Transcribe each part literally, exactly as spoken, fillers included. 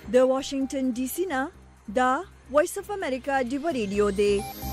د واشنگټن ډي سي نه دا وایس اف امریکا دی ریډیو دی.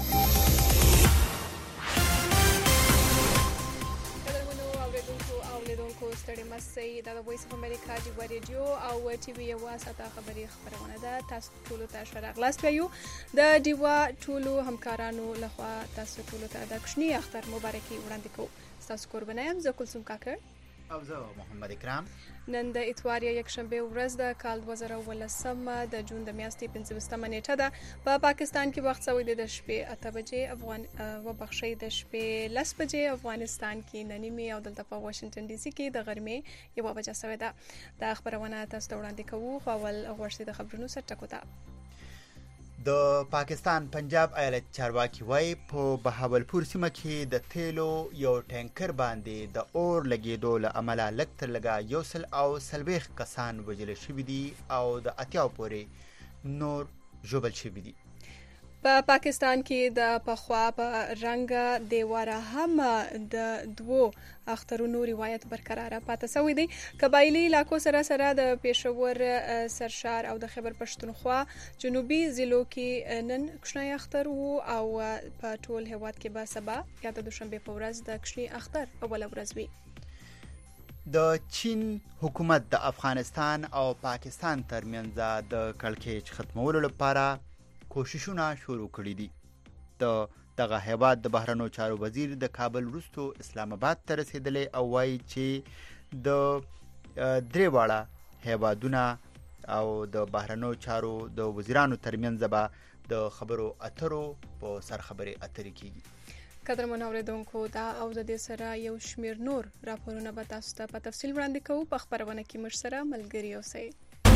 ستړي مسئ دا د وایس اف امریکا دی ریډیو او ټي وي یو ساته خبري خبرونه ده. تاسو ټول ته شراغلاست ویو د دیوا ټولو همکارانو لخوا تاسو ټول ته د کښنی اختر مبارکي وړاندې کوم. تاسو قربانه يم. زه کلثوم کاکړ او زه محمد اکرام. نن د اتوار یک شنبه ورځ د کال دوه زره ولسم د جون د میاشتې پنځمه نیټه ده. په پاکستان کې وخت سوی د شپې اته بجې افغان و بخښي د شپې لس بجې افغانستان کې ننیمه او دلته په واشنگټن ډي سي کې د غرمې یو بجې سوی ده. د خبرونه تاسو ته وړاندې کوو. خو اول غوښتي د خبرونو سره ټکو ته. د پاکستان پنجاب ایالت چارواکي وایي په بهاولپور سیمه کې د تیلو یو ټانکر باندې د اور لګېدو له امله لږ تر لږه یو سل او څلوېښت کسان وژل شوي دي او د اتیاو پورې نور ژوبل شوي دي. په پا پاکستان کې د پخوا په رنګ دیواره هم د دوو اخترونو روایت برقرار پاتې شوی دی. قبایلی علاقو سره سره د پېښور، سرشار او د خیبر پښتونخوا جنوبي ضلعو کې نن کښنی اختر وو او په ټول هیواد کې به سبا یا د دوشنبه په ورځ د کښنی اختر اوله ورځ وي. د چین حکومت د افغانستان او پاکستان ترمنځ د کړکېچ ختمولو لپاره کوششونه شروع کړي دي. د دغه هیواد د بهرنیو چارو وزیر د کابل وروسته اسلام آباد ته رسیدلی او وایي چې د درې واړه هیوادونه او د بهرنیو چارو د وزیرانو ترمنځ به د خبرو اترو په سر خبرې اترې کیږي. قدرمن اوریدونکو دا او د دې سره یو شمیر نور راپورونه به تاسو ته په تفصیل وړاندې کوو. په خبرونه کې موږ سره ملګري اوسئ.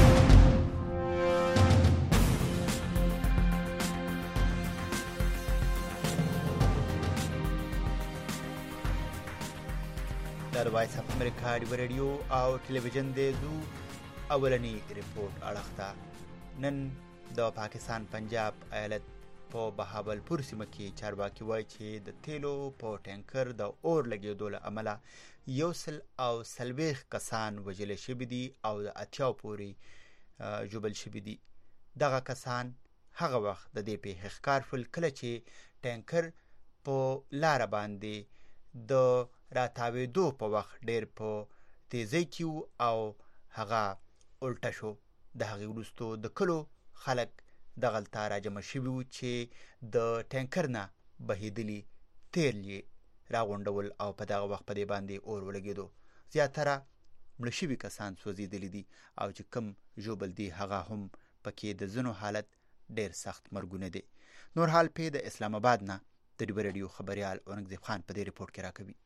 د وایس اف امریکا دی ریډیو او ټلویزیون د زو اولنی ریپورت اړخته. نن د پاکستان پنجاب ایالت په بهاولپور سیمه کې چارواکي وایي چې د تیلو په ټانکر د اور لګېدو له امله یو سل او څلوېښت کسان وژل شوي دي او د اتیاو پورې ژوبل شوي دي. دغه کسان هغه وخت د دې پیښې ښکار شول کله چې ټانکر په لاره باندې د راتاوېدو په وخت ډېر په تیزۍ کې او هغه الټه شو. د هغې وروستو د کلو خلک دغلته راجمع شوي وو چې د ټانکر نه بهېدلي تیل یې راغونډول او په دغه وخت په دې باندې اور ولګېدو. زیاتره مړه شوي کسان سوځېدلي دي او چې کوم ژوبل دي هغه هم پکې د ځینو حالت ډېر سخت مرګونه دي. نور حال پې د اسلام آباد نه د ډیو ریډیو خبریال اورنګزیب خان په دې ریپورت کې راکوي.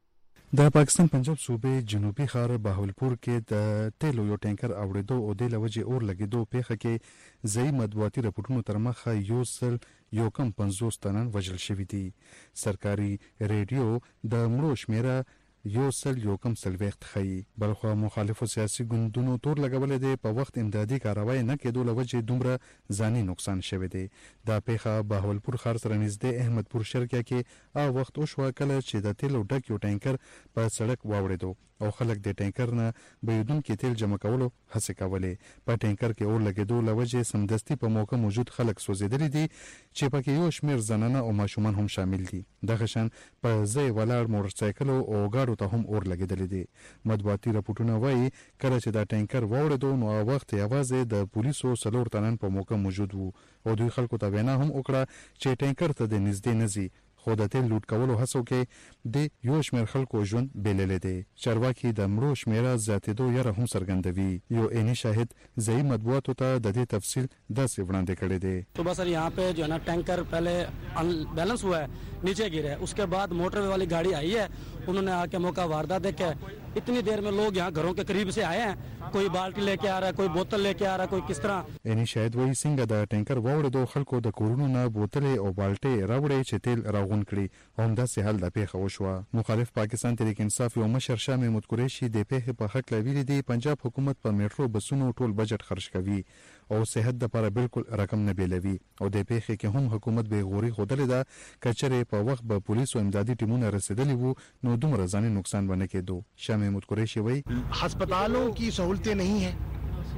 د پاکستان پنجاب صوبې جنوبي ښار بهاولپور کې د تیلو یو ټانکر اوړېدو او د لوجې اور لګېدو پیښه کې ځایي مطبوعاتي راپورټونو تر مخه یو سل یو کم پنځوس تنان وژل شوي دي. سرکاري ریډیو د مړو شمیره یو سل یو کم څلوېښت ښیي. بلخوا مخالفو سیاسي ګوندونو تور لګولی دی په وخت امدادي کاروای نه کېدو له وجې دومره ځاني نقصان شوی دی. دا پیښه بهاولپور ښار سره نږدې احمدپور شرکیه کې هغه وخت وشوه کله چې د تیلو ډک یو ټانکر په سړک واوړېدو او خلک د ټانکر نه بهېدونکي تیل جمع کولو هڅې کولې. په ټانکر کې اور لګېدو له وجې سمدستي په موقع موجود خلک سوځېدلي دي چې پکې یو شمېر زنانه او ماشومان هم شامل دي. دغه شان په ځای ولاړ موټرسایکلو او ګاډو ته هم اور لګېدلې دي. مطبوعاتي راپورټونه وایي کله چې دا ټانکر واوړېدو نو هغه وخت یوازې د پولیسو څلور تنان په موقع موجود وو او دوی خلکو ته وینا هم وکړه چې ټانکر ته د نږدې نه ځي. خو د تیل لوټ کولو هڅو کې د یو شمېر خلکو ژوند بېللی دی. چارواکي د مړو شمېره زیاتېدو یره هم څرګندوي. یو عیني شاهد ځایي مطبوعاتو ته د دې تفصیل داسې وړاندې کړی دی. صبح سر यहाँ पे जो है ना टैंकर पहले बैलेंस हुआ है, नीचे गिरा है, उसके बाद मोटरवे वाली गाड़ी आई है, उन्होंने आके मौका वारदात देखा है. इतनी देर में लोग यहाँ घरों के करीब से आए हैं, कोई बाल्टी लेके आ रहा है, कोई बोतल लेके आ रहा है, कोई किस तरह. عیني شاهد وایي څنګه د ټانکر واوړېدو خلکو د کورونو نه بوتلې او بالټې راوړې چې تیل راغون کړي او همداسې حال د پیښه وشوه. مخالف پاکستان تحریک انصاف یو مشر شاه محمود قریشي د پیښې په هکله ویلي دي پنجاب حکومت په میټرو بسونو ټول بجټ خرج کوي او صحت دپاره بالکل رقم نه بیلوي او د پیښې کې هم حکومت بې غوري ښودلې ده. که چېرې په وخت به پولیسو امدادي ټیمونه رسېدلي وو نو دومره ځاني نقصان به نه کېدو. شاه محمود قریشي وایي अस्पतालों की सहूलतें नहीं हैं,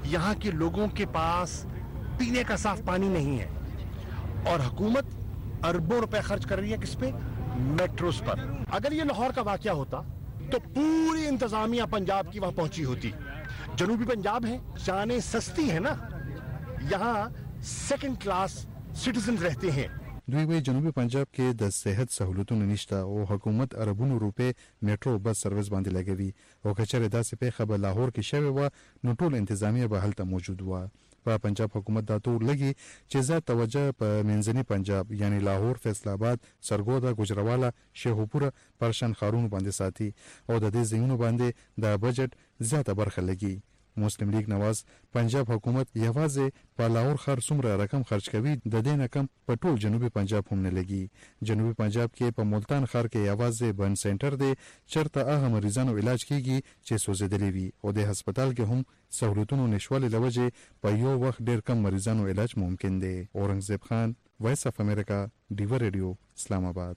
यहाँ के लोगों के पास पीने का साफ पानी नहीं है और हुकूमत अरबों रुपए खर्च कर रही है किस पे? मेट्रोस पर। अगर ये लाहौर का वाकया होता तो पूरी इंतजामिया पंजाब की वहां पहुंची होती। जनूबी पंजाब है, जाने सस्ती है ना, यहाँ सेकंड क्लास सिटीजन रहते हैं। دوی وی جنوبي پنجاب کې د صحت سہولتونو نشته او حکومت اربونو روپے میټرو بس سرویس باندې لګوي او کچره داسې په خبر لاهور کې شوی و نو ټول انتظامیه به هلته موجود و. په پنجاب حکومت دا تور لګي چې زیات توجه په منځني پنجاب یعنی لاهور، فیصل آباد، سرګودا، گجراوالا، شیخوپور، پرشن خارونو باندې ساتي او د دې ځایونو باندې د بجټ زیاته برخه لګي. مسلم لیگ نواز پنجاب حکومت یوازې په لاهور ښار څومره رقم خرج کوي د دې نه کم په ټول جنوبي پنجاب هم نه لګي. جنوبي پنجاب کې په ملتان ښار کې یوازې بن سنټر دی چرته هغه مریضانو علاج کیږي چې سوځېدلي وي او د هسپتال کې هم سہولتونو نشوالي له وجې په یو وخت ډېر کم مریضانو علاج ممکن دی. اورنګزیب خان، وایس اف امریکا، ډیور ریډیو، اسلام آباد.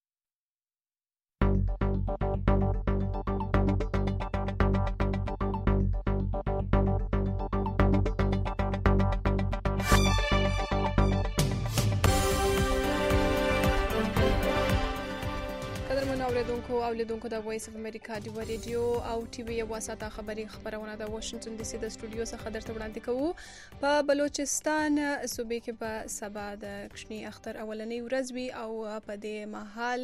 اوریدونکو او لیدونکو د وایس اف امریکا دی ریډیو او ټي وي واسطه خبري خبرونه د واشنگټن ډي سي د سټوډیو څخه درته وړاندې کوو. په بلوچستان صوبې کې په سبا د کشنی اختر اولنۍ ورځ وی او په دې مهال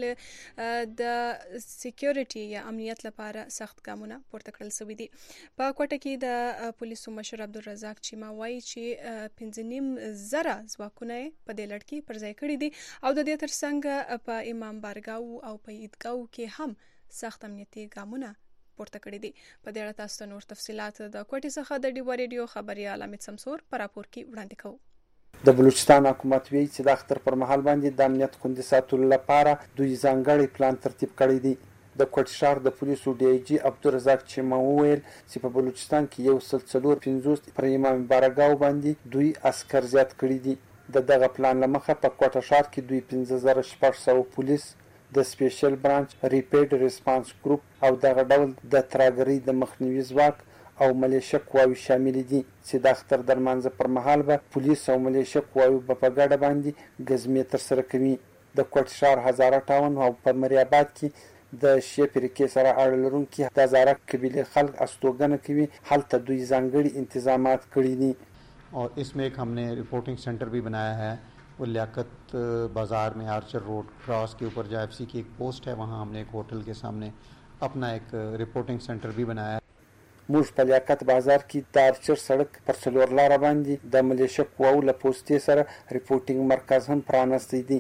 د سکیورټي یا امنیت لپاره سخت ګامونه پورته کړل شوي دي. په کوټه کې د پولیسو مشر عبدالرزاق چیما وایي چې پنځه نیم زره ځواکونه په دې لړ کې پر ځای کړي دي او د دې ترڅنګ په امام بارګاو او په عیدګاو کې هم سخت امنیتي ګامونه پورته کړي دي. په دې اړه تاسو ته نور تفصيلات د کوټې څخه د ډیو ریډیو خبريال امید سمسور پر راپور کې وړاندې کوو. د بلوچستان حکومت وی چې د اختر پر مهال باندې د امنیت خوندي ساتلو لپاره دوی ځانګړي پلان ترتیب کړی دی. د کوټ شهر د پولیسو ډي آی جی عبدالرزاق چیما وویل چې په بلوچستان کې یو سل څلور پنځوس پر امام بارګاو باندې دوی عسكر زیات کړي دي. د دغه پلان لمخه په کوټ شهر کې دوی پنځه زره شپږ سوه پولیس د سپیشل برانچ ریپیډ ریسپانس ګروپ او دغه ډول د تراګری د مخنیوي ځواک او ملیشه قواوې شامل دي چې د اختر د لمانځه پر مهال به پولیس او ملیشه قواوې به په ګډه باندې ګزمې ترسره کوي. د کوټ شهر هزاره ټاون او په مری آباد کې د شیعه فرقې سره اړه لرونکي د هزاره قبیلې خلک استوګنه کوي. هلته دوی ځانګړي انتظامات کړي دي. और इसमें एक हमने रिपोर्टिंग सेंटर भी बनाया है. वो लियाकत बाज़ार में आर्चर रोड क्रॉस के ऊपर जो एफसी की एक पोस्ट है वहाँ हमने एक होटल के सामने अपना एक रिपोर्टिंग सेंटर भी बनाया है. موږ په لیاقت بازار کې د آرچر سړک پر څلور لاره باندې د ملیشه قواو له پوستې سره ریپورټینګ مرکز هم پرانستی دی.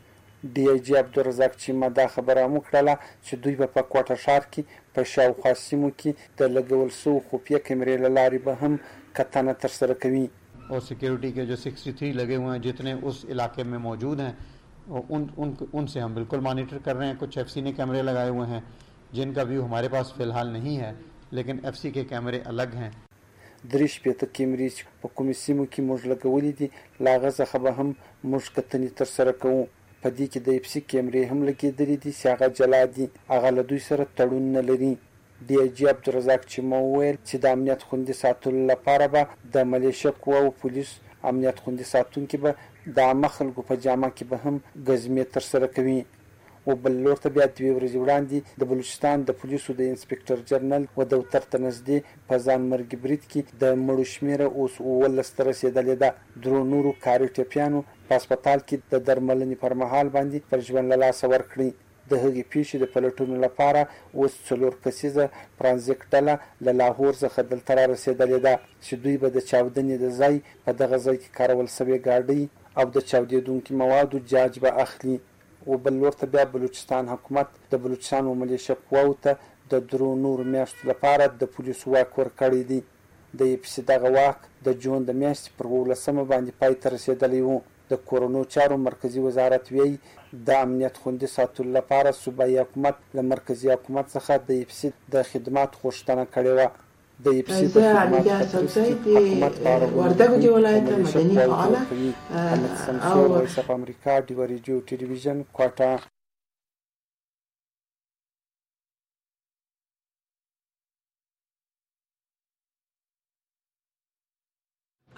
ډي آی جی عبدالرزاق چیما دا خبره هم وکړله چې دوی به په کوټه ښار کې په شاوخوا سیمو کې د لګول شوو خفیه کیمرې له لارې به هم کتنه ترسره کوي. और सिक्योरिटी के जो तिरसठ लगे हुए हैं जितने उस इलाके में मौजूद हैं उन उन उनसे हम बिल्कुल मॉनिटर कर रहे हैं. कुछ एफसी ने कैमरे लगाए हुए हैं जिनका व्यू हमारे पास फ़िलहाल नहीं है लेकिन एफसी के कैमरे अलग हैं. درې شپېته کیمرې چې په کومې سیمو کې موږ لګولې دي له هغه څخه به هم موږ کتنې ترسره کوو. په دې کې د اپسي کیمرې هم لګېدلې دي چې هغه جلا دي، هغه له دوی سره تړون نه لري. ډي آی جي عبدالرزاق چیما وویل چې د امنیت خوندي ساتلو لپاره به د ملیشه قواو پولیس امنیت خوندي ساتونکي به د عامه خلکو په جامه کې به هم ګزمې ترسره کوي. و بل لور ته بیا دوې ورځې وړاندې د بلوچستان د پولیسو د انسپکټر جنرال و دفتر ته نږدې په ځان مرګي برید کې د مړو شمېره اوس اوولس ته رسېدلې ده. درو نورو کاري ټپیانو په هسپتال کې د درملنې پر مهال باندې پر ژوند له لاسه ورکړي. د هغې پیښې د پلټونو لپاره اوس څلور کسیزه فرانزیک ډله له لاهور څخه دلته را رسېدلې ده چې دوی به د چاودنې د ځای په دغه ځای کې کارول شوې ګاډۍ او د چاودېدونکي موادو جاج به اخلي. و بل لور ته بیا بلوچستان حکومت د بلوچستان و ملیشه قواو ته د درو نورو میاشتو لپاره د پولیسو واک ورکړی دی. د ایپسي دغه واک د جون د میاشتې پر اوولسمه باندې پای ته رسېدلی و. د کورونو چارو مرکزی وزارت وی د امنیت خوندي ساتلو لپاره صوبایي حکومت له مرکزی حکومت څخه د ایپسي د خدمات غوښتنه کړې وه. د ایپسي د خدمات حکومت وردګو ولایت مدني فعاله او وایس اف امریکا ډیو ریډیو ټلویزیون کوټه.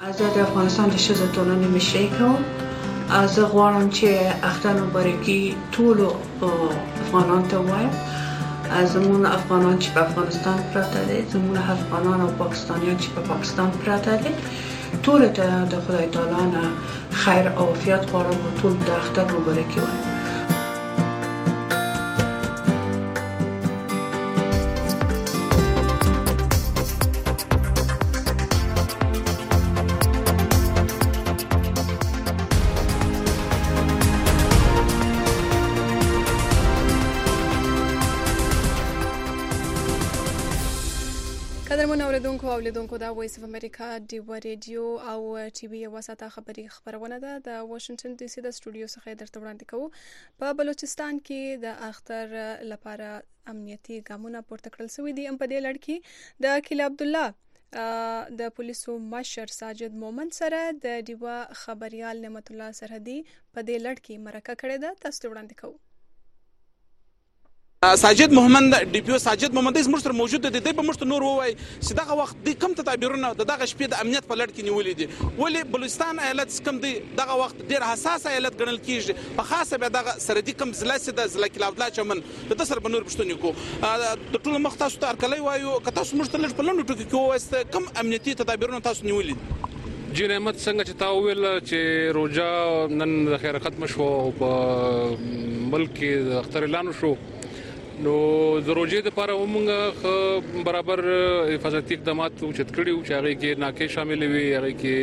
زه د افغانستان د ښځو ټولنې مشري کوم. زه غواړم چې اختر مبارکي ټولو افغانانو ته ووایم. زموږ افغانان چې په افغانستان پراته دي، زموږ افغانان او پاکستانیان چې په پاکستان پراته دي، ټول ته د خدای تعالی نه خیر او عافیت غواړم او ټول د اختر مبارکي وایم. قدرمن اوریدونکو او لیدونکو دا وایس اف امریکا ډیو ریډیو او ټي وي یو ساته خبري خبرونه ده د واشنگټن ډي سي د سټوډیو څخه درته وړاندې کوو. په بلوچستان کې د اختر لپاره امنیتي ګامونه پورته کړل شوې دي. ام په دې لړ کې د کلی عبد الله د پولیسو مشر ساجد مومند سره د ډیوا خبريال نعمت الله سرحدي په دې لړ کې مرکه کړې ده. تاسو وړاندې کوو. ساجد محمد ډي پی او ساجد محمد زموږ سره موجود دي. د په مشت نور وای چې دغه وخت د کم تدابیرونه دغه شپې د امنیت په لړ کې نیولې دي. ولې بلوچستان ایالت کم دی دغه وخت ډیر حساس ایالت ګڼل کیږي، په خاصه به دغه سرحدي کم ضلع سي د ضلع کلا عبد الله چمن د سر بنور پښتون کو د ټول مخ تاسو ته ارکلې وایو که تاسو موږ ته لږ په لنډو ټکو کې وایست کم امنیتي تدابیرونه تاسو نیولې دي؟ جی نعمت څنګه چې تا ویل چې روزه نن د خیر ختم شو په ملک کې اختر اعلان شو، نو د روزې لپاره موږ برابر حفاظتي اقدامات اوچت کړي چې هغه کې ناکې شامل وي، هغه کې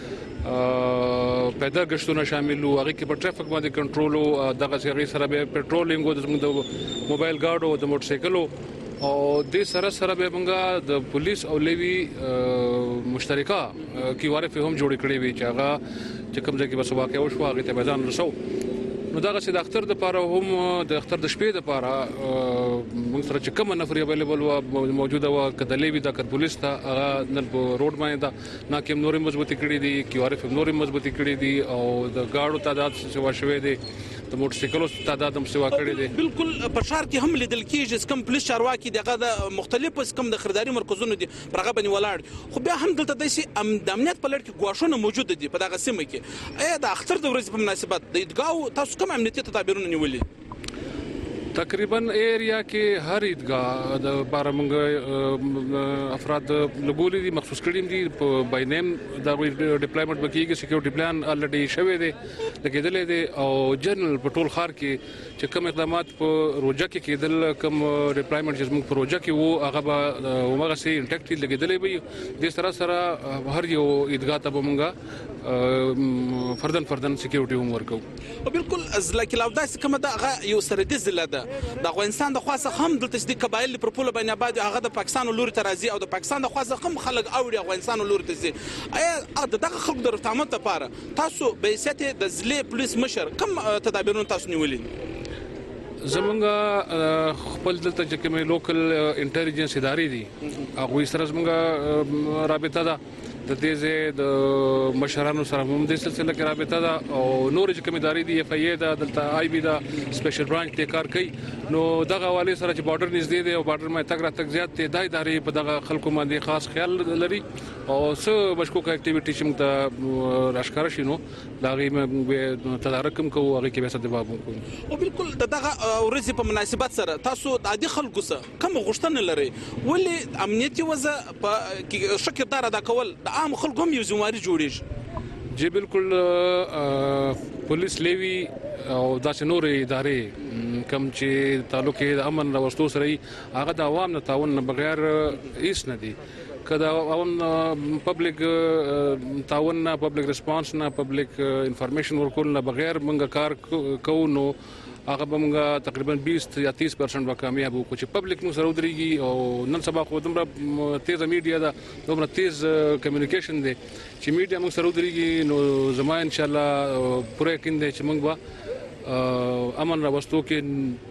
پیدل غشتونه شامل وو، هغه کې په ټریفیک باندې کنټرول او دغه سره سره به پټرولینګ او د موبایل ګارډ او د موټر سایکلو او د سره سره به موږ د پولیس او لیوی مشترکه کیواره په هم جوړ کړی وي چې هغه چې کوم ځای کې بس واقع او شو هغه ته ځان رسو. نو دا چې د اختر د لپاره هم د اختر د شپې د لپاره موږ سره چې کوم نفر اویلیبل و موجوده و کدلې وي د پولیس ته هغه نن په روډ باندې دا ناکم نورې مضبوطی کړې دي، کیواره په نورې مضبوطی کړې دي او د گاډو تعداد سوا شوې دي، د موټر سایکلو تعداد هم سوا کړې دي. بالکل په شهر کې هم لیدل کېږي چې کوم پولیس چارواکي دغه د مختلفو کوم د خریداري مرکزونو دي پرغه باندې ولاړ، خو بیا هم دلته د امنیت په لړ کې ګواښونه موجود دي په دغه سیمه کې. ایا د اختر د ورځې په مناسبت د عیدګاو تاسو کوم امنیتي تدابیرونه نیولې؟ تقریبا ایریا کې هر عیدګاه د بار موږ افراد لګولې دي، مخصوص کړي دي په باینیم دا ډیپلایمنټ بکیږي، سکیورټي پلان الریډي شوی دی لګیدلې دي او جنرال په ټول ښار کې چې کوم اقدامات په روزه کې کېدل، کوم ډیپلایمنټ چې موږ په روزه کې وو هغه به همغه سي انټیکټ لګیدلې وي. د سره سره هر یو عیدګاه ته موږ فردن فردن سکیورټي هم ورکو. بالکل ځکه لا داسې کومه دا یو سرحدي ضلع ده د افغانستان د خاصه هم دلته د قبایل پر پوله باندې آباد هغه د پاکستان لوري ته راځي او د پاکستان د خاصه هم خلک اوړي افغانستان لوري ته ځي. ایا دغه خلک د رفتامت لپاره تاسو به سیت د ضلع پولیس مشر کوم تدابیرونه تاسو نیولې؟ زمونږ خپل دلته چې کومه لوکل انټيليجنس ادارې دي هغه سره زمونږ رابطه ده، د دې د مشرانو سره هم د سلسله کې رابطه ده او نور چې کوم ادارې دي اف ای ای ده، دلته آی بي ده، سپیشل برانچ ته کار کوي. نو دغه حواله سره چې بارډر نږدې دی او بارډر مې تک را تک زیات دی، د ادارې په دغه خلکو باندې خاص خیال لري او څه مشکوک اکټیویټي چې موږ ته راشکار شینو لاغي مې تدارکم کوو هغه کې به څه جواب کوو. او بالکل دغه ورځ په مناسبت سره تاسو د عادي خلکو سره کوم غوښتنه لري؟ ولې امنیتي وضع په شکردار ادا کول عام خلکو هم یو ځواري جوړیږي؟ جی بالکل پولیس لیوی او داسې نور ادارې کوم چې تعلق د امن راوستو سره هغه د عوام نه تعاون نه بغیر هیڅ نه دي. کدا عوام پبلک تعاون نه، پبلک ریسپانس نه، پبلک انفارمیشن ورکول نه بغیر موږ کار کوو نو هغه به موږ تقریبا بیس یا تیس پرسنټ به کامیاب وکړو چې پبلک موږ سره ودرېږي. او نن سبا خو دومره تیزه میډیا ده، دومره تیز کمیونیکیشن دی چې میډیا موږ سره ودرېږي نو زما ان شاء الله پوره یقین دی چې موږ به امن راوستو کې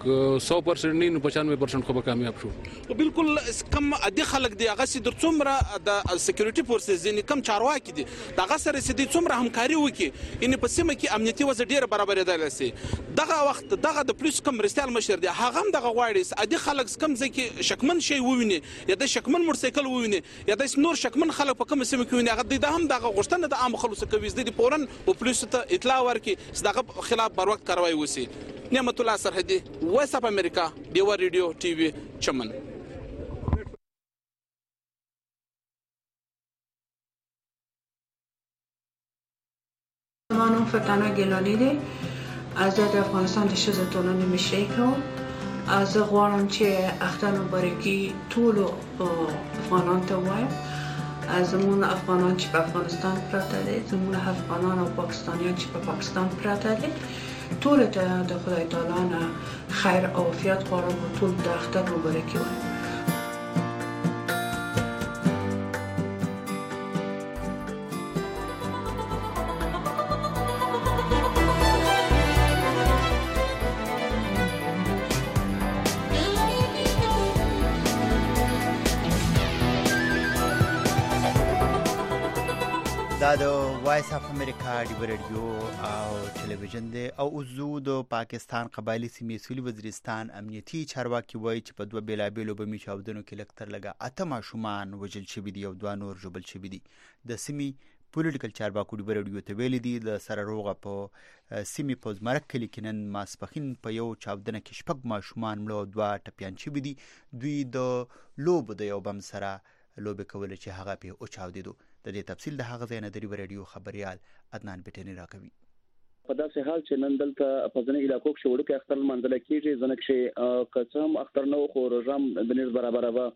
سو پرسنټ نه پچانوي پرسنټ خو به کامیاب شو. بالکل کم ادي خلک دی هغه سي در څومره د سکیورټي فورسز یعنی کم چارواکي دي دغه سره سي دي څومره همکاري وکي ان په سیمه کې امنیتي وضع ډیره برابرېدل سي. دغه وخت دغه د پولیس کم رستال مشر دی هغه هم دغه غواړي ادي خلک کم ځکه شکمن شي وویني یا د شکمن موټرسایکل وویني یا د نور شکمن خلک په کوم سیمه کې ویني هغه د هم دغه غوښتنه د عام خلکو کوي د پورن او پولیس ته اطلاع ورکړي دغه خلاف بر وخت کاروایی وسی. نعمت الله سرحدي وایس اف امریکا دیوا ریډیو ټي وي چمن. منم فتنه گلانی دی از د افغانستان د شزه تونن میشه کوم از غواړم چې اختانو برګي ټول افغانان ته وایم زمون افغانان چې په افغانستان پراته دي زمون افغانان او پاکستانیان چې په پاکستان پراته دي ټول ته د خدای تعالی نه خیر او عافیت غواړم او ټول د اختر مبارکي وایم. دا د وایس اف امریکا ډیو ریډیو او ټلویزیون دی او اوزو د پاکستان قبایلی سیمې سویل وزیرستان امنیتي چارواکي وایي چې په دوه بیلابیلو بمي چاودنو کې لکتر لګا اته ماشومان وژل شوي دي او دوه نور ژوبل شوي دي. د سیمې پولیټیکل چارواکو ډیو ریډیو ته ویلي دي د سره روغه په سیمې په زمرک کلي کې نن ماسپښین په یو چاودنه کې شپږ ماشومان مړه او دوه ټپیان شوي دي. دوی د لوبو د یو بم سره لوبې کولې چې هغه په او چاودېدو. د دې تفصیل د هغه ځای نه د ریو ریډیو خبريال عدنان بټنی راکوي. په داسې حال چې نن دلته په ځینې علاقو کې وړوکی اختر منځل کېږي ځنه کې قسم اختر نو خو رژم د نس برابر و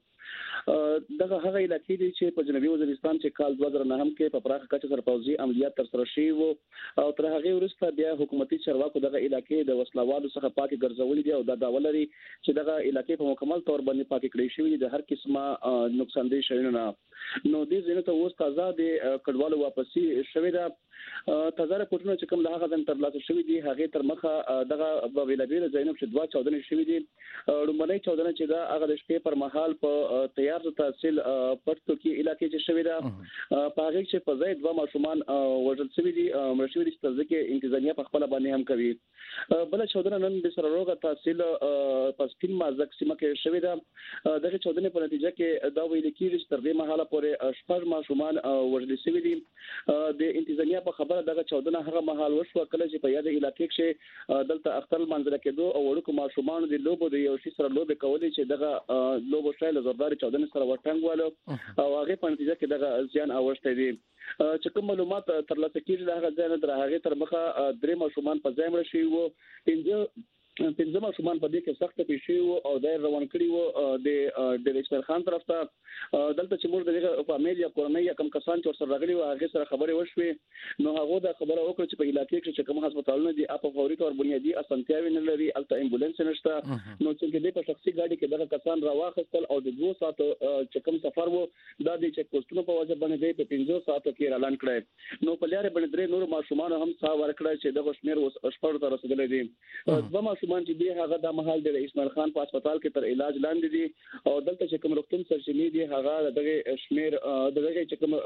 دغه هغه علاقې دي چې په جنوبي وزیرستان چې کال دوه زره نه هم کې په پراخه کچه سرپوزي عملیات تر سره شوي وو او تر هغه وروسته بیا حکومتي چارواکو دغه علاقې د وسلوالو څخه پاکي ګرځولې دي او دا دا ولري چې دغه علاقې په مکمل تور باندې پاکي کړې شوې دي د هر قسمه نقصان دي شوی نه. نو دې ځینې ته اوس تازه د کډوالو واپسی شوې ده. تازه راپورټونه چې کوم له هغه ځن تر لاسه شوې دي هغه تر مخه دغه په ویلابیل زینب چې دوا چودنې شوې دي. لومړی چودنه چې دا هغه د شپې پر مهال په تیار تحصیل پټو کې علاقې چې شوې ده په هغه چې په ځای دوا ماشومان وژل شوي دي مرشوي دي چې ځکه انتظامیه په خپل باندې هم کوي. بل چودنه نن د سره روغه تحصیل په سپین مازک سیمه کې شوې ده. دغه چودنې په نتیجه کې دا ویل کېږي چې تر دې مهاله پورې شپږ ماشومان وژل شوي دي. د انتظامیه په خبره دغه چودنه هغه مهال وشو کله چې په یاد علاقې کې دلته اختر منځل کېدو او وړوکو ماشومان د لوبو د یو شي سره لوبې کولې چې دغه لوبو شایله زرداري چودنه سره ورټنګوالو او هغه په نتیجه کې دغه زیان اوښته دي. چې کوم معلومات ترلاسه کیږي هغه ځای نه در هغه تر مخه درې ماشومان په ځای مړ شوي وو. پنځه پنځه ماشومان په دې کې سخت پیښې وو او دا روان کړی وو د ډایرکټر خان طرف ته. دلته چې موږ دغه په امریکا کورنۍ یا کم کسان چې سره راغلي وو هغه سره خبرې وشوي نو هغه دا خبره وکړه چې په علاقې کې چې کوم هسپتالونه دي په فوري تور بنیادی اسانتیاوي نه لري الته امبولانس نشته. نو چې دې په شخصي ګاډي کې دغه کسان راواخستل او د دوه ساعتو چې کوم سفر وو دا د چک پوسټونو په وجه باندې په پنځه ساعتو کې اعلان کړی. نو په لارې باندې درې نور ماشومان هم سا ورکړل چې دغه شمیر اوس شپږ ته رسیدلې دي. دوه ماشومان چې دی هغه د محل د اسماعیل خان په هسپتال کې تر علاج لاندې دي او دلته چې کوم روغتون سرچینې دي هغه دغه شمیر دغه چې کوم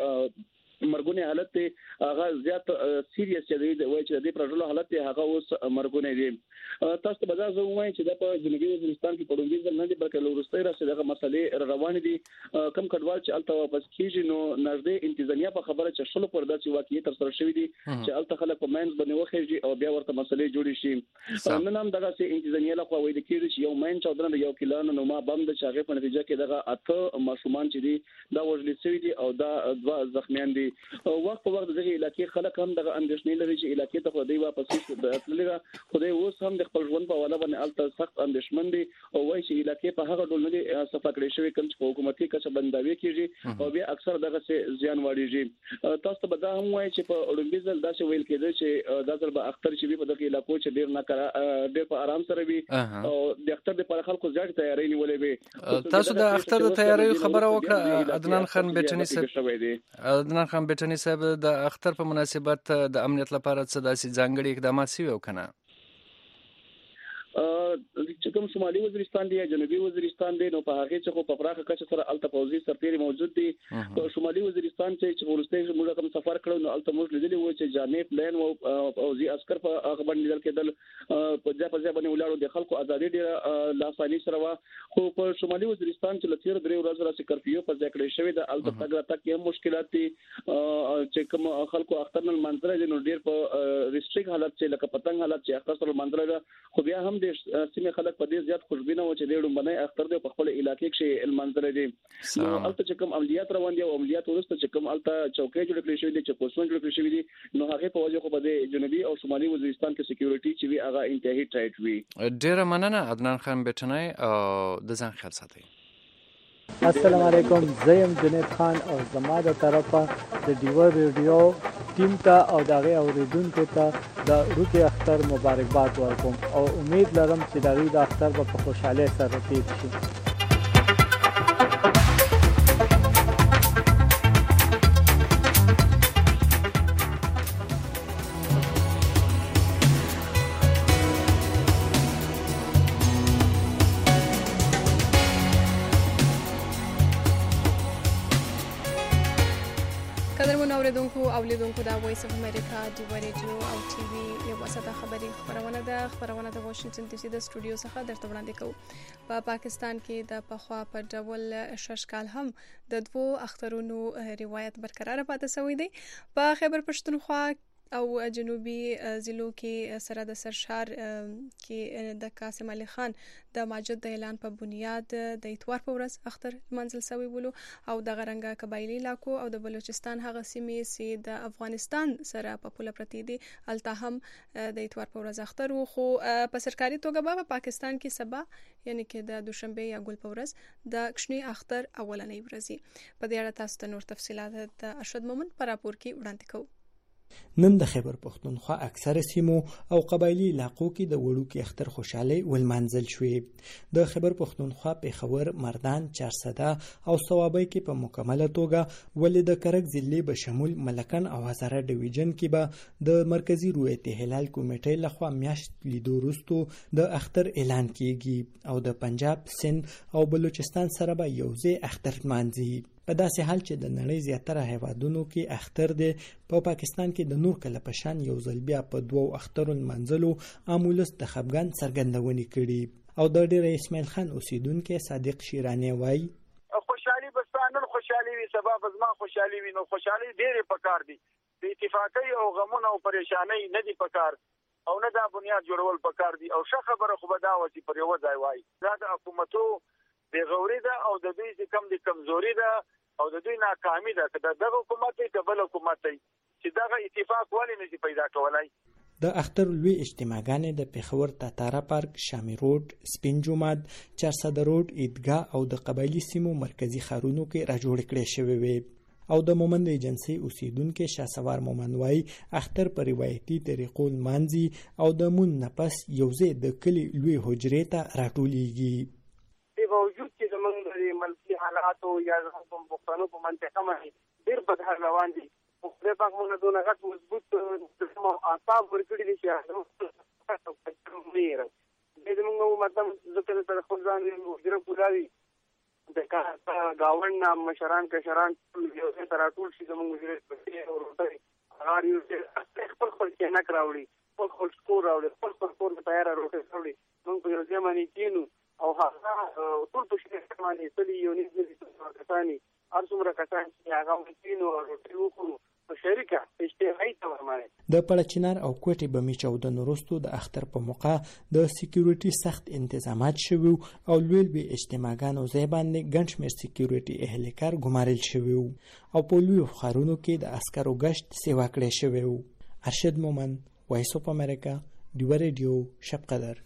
مرګونی حالت ته هغه زیات سیریس دی وایي چې د پرځلو حالت ته هغه اوس مرګونی دی. تاسو ته بازار زه وایم چې د په جنوبي وزیرستان کې پړونګي ځل نه دي بلکې لورستۍ راځي دغه مسلې روان دي. کم کډوال چې الته واپس کیږي نو نږدې انتظامیه په خبره چې شلو پر داسې واقعي تر سره شوې دي چې الته خلک په ماینز باندې وخیږي او بیا ورته مسلې جوړې شي. نن هم دغه سي انتظامیه له خوا وایي کېږي چې یو ماین چودنه یو کلان نو ما بم د چاغې په نتیجه کې دغه اته ماشومان چې دي دا وژل شوي دي او دا دوه زخمیان دي. وخت په وخت دغه علاقې خلک هم دغه اندېښنې لري چې علاقې ته خدای واپس شي تللی را خدای اوس هم د خپل ژوند په والا باندې الته سخت اندېښمن دي او وایي چې علاقې په هغه ډول نه دي صفه کړې شوی کوم چې حکومتي کچه بنداوي کیږي او بیا اکثر دغه څه زیان واړيږي. تاسو ته به دا هم وایي چې په اولمپیز دا څه ویل کېده چې دا ځل به اختر چې په دغه علاقو چې ډیر نه کرا ډیر په آرام سره وي او د اختر د خلکو ځای تیاری نیولې وي. تاسو د اختر د تیاری خبره وکړه عدنان خان بټنی صاحب عدنان خان بټنی صاحب د اختر په مناسبت د امنیت لپاره څه داسې ځانګړي اقدامات شوي او کنه؟ چې کوم شمالي وزیرستان دی یا جنوبي وزیرستان دی نو په هغه چې په پراخه کچه سره الته پوځي سرتیري موجود دي. په شمالي وزیرستان چې ورسته موږ کوم سفر کړو نو الته موږ لیدلی و چې جامع پلان او پوځي عسكر په هغه باندې لیدل کېدل په ځای په ځای باندې ولاړو د خلکو ازادي ډیره لاساني سره وا. خو په شمالي وزیرستان چې لتیر درې ورځې راځي کرفیو په ځای کړی شوی د الته تګ راتګ کې مشکلات دي چې کوم خلکو اخترنل منځره دي نو ډیر په ریستریک حالت چې لکه پتنګ حالت چې اختر منځره خو بیا هم د سیمه خلک په دې زیات خوشبینه و چې ډېر باندې اختر دی په خپل علاقې کې منځره دي. نو الته چې کوم عملیات روان دي او عملیات ورسته چې کوم الته چوکۍ جوړ کړی شوی دي چې پوسټونه جوړ کړی شوی دي نو هغه په وجه خو په جنوبي او شمالي وزیرستان کې سکیورټي چې وی هغه انتهایی ټایټ وی. ډېر مننه عدنان خان بیٹنی او د ځان خیال ساتئ. السلام علیکم، زیم جنید خان او زما د طرفه د ډیور ریډیو ټیم ته او دغه اوریدونکو ته د روکي اختر مبارکباد ورکوم او امید لرم چې دغه د اختر په خوشحالۍ سره تیر شي. اوریدونکو او لیدونکو د وایس اف امریکا د ریډیو او ټي وي یو وساته خبري خبرونه ده خبرونه د واشنگټن ډي سي د سټوډیو څخه درته وړاندې کوو. په پاکستان کې د پخوا په ډول ششکال هم د دوو اخترونو روایت برقرار پاتې شوی دی. په خیبر پښتونخوا او جنوبي ضلعو کې سره د سرشار کې د قاسم علي خان د ماجد د اعلان په بنیاد د اتوار په ورځ اختر منځل شوی ولو او د غرنګ قبایلی علاقو او د بلوچستان هغه سیمې چې د افغانستان سره په پوله پرتی دي الته هم د اتوار په ورځ اختر وو. خو په سرکاري توګه په پاکستان کې سبا یعنی کې د دوشنبه یا ګل په ورځ د کشنی اختر اولنۍ ورځ. په دې اړه تاسو ته نور تفصيلات د ارشد مومند پر راپور کې وړاندې کوو. نن د خیبر پښتونخوا اکثره سیمو او قبایلی علاقو کې د وړوکی اختر خوشحالي ولمانځل شوې. د خیبر پښتونخوا پیښور، مردان، چارسده او صوابۍ کې په مکمله توګه ولې د کرک ضلع به شمول ملکن او هزاره ډیویژن کې به د مرکزی رویت هلال کمیټې لخوا میاشت لیدو وروسته د اختر اعلان کیږي او د پنجاب، سند او بلوچستان سره به یوځای اختر مانځي. په داسې حال چې د نړۍ زیاتره هیوادونو کې اختر دی، په پا پاکستان کې د نور کله پشان یو ځل بیا په دوو اخترو منځلو امولس د خپګان څرګندونې کړي او د ډېر اسماعیل خان اوسیدونکو صادق شیرانی وایي خوشحالي بستانل خوشحالي وي سبب زما خوشحالي وي نو خوشحالي ډېر پکار دي. د اتفاقی او غمونو او پریشانی نه دي پکار او نه دا بنیاد جوړول پکار دي او ښه خبره خو به دا وسی پر یو ځای وایي دا د حکومتو د غوري ده او د دوی چې کم د کمزوري ده او د دوی ناکامي ده که دغه حکومت دی که بل حکومت دی چې دغه اتفاق ولې نشي پیدا کولای. د اختر لوی اجتماعګانې د پیښور تاتاره پارک، شامی روډ، سپین جومات، چارسده روډ، عیدګاه او د قبایلی سیمو مرکزی ښارونو کې راجوړ کړي شوی وي او د مومند ایجنسی اوسیدونکو شاسوار مومند وایي اختر په روایتي طریقو لمانځي او د مون نفس یوځای د کلی لوی حجرې ته راټولیږي. په باوجود چې زمونږ د ملکي حالاتو یا زمونږ په پښتنو په منطقه باندې ډېر بد روان دي. خدای پاک موږ دونه غټ مضبوط اعصاب ورکړي دي چې زمونږ مطلب ذکر سره خپل ځان حجره پولاوي د ګاونډ نه مشران کشران یو ځای ته راټول شي زمونږ حجرې او روټۍ هغه یو خپل خپل کینک راوړي خپل خپل سکور راوړي خپل خپل کور ته تیاره روټۍ راوړي موږ په یو ځای باندې کینو او هغه ټول په شریک باندې سړي یو نږدې کسانی هر څومره کسان چې هغه وکینو او روټي وکړو په شریکه اجتماعي تور باندې د پړچینار او کوټي بمی چودن وروسته د اختر په موقع د سکیورټي سخت انتظامات شوي او لوی لوی اجتماعګانو ځای باندې ګڼ شمېر سکیورټي اهلکار ګمارل شوي او په لوی ښارونو کې د عسکرو ګشت سیوا کړی شوی و. ارشد مومند، وایس اف امریکا، ډیو ریډیو، شب قدر.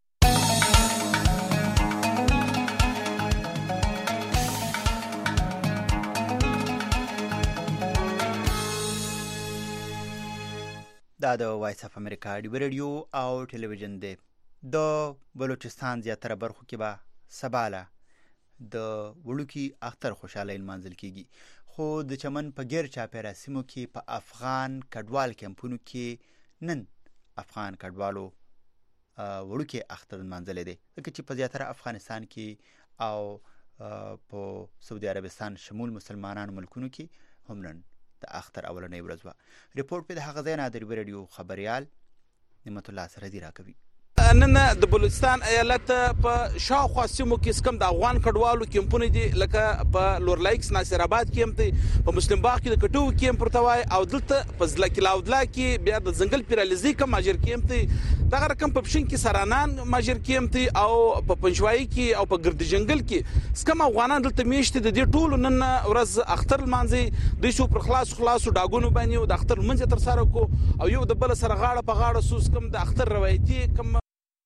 دا د وایس اف امریکا ډیو ریډیو او ټلویزیون دی. د بلوچستان زیاتره برخو کې به سباله د وړوکی اختر خوشحالۍ لمانځل کیږي خو د چمن په غیر چاپیره سیمو کې په افغان کډوال کمپونو کې نن افغان کډوالو وړوکی اختر لمانځلی دی ځکه چې په زیاتره افغانستان کې او په سعودي عربستان شمول مسلمانانو ملکونو کې هم نن د اختر اولنۍ ورځ وه. ریپورټ په د هغه ځای نه د ریوي راډیو خبریال نعمت الله سرحدي راکوي. نن د بلوچستان ایالت په شاوخوا سیمو کې څکم د افغان کډوالو کیمپونه دي لکه په لورلایکس ناصر آباد کیمپ دی، په مسلم باغ کې د کټو کیمپ ورته وای، او دلته په ځلا کې لاودلا کې بیا د ځنګل پیراليزي کوم ماجر کیمپ دی، دغه رقم په پښین کې سرانان ماجر کیمپ دی، او په پنجوای کې او په ګرد جنگل کې څکم افغانان دلته میشته د دې ټولو نن ورځ اختر لمانځي. دوی شو پر خلاص خلاصو ډاګونو باندې د اختر منځ تر سره کو او یو د بل سره غاړه په غاړه سوس کوم د اختر روایتي کوم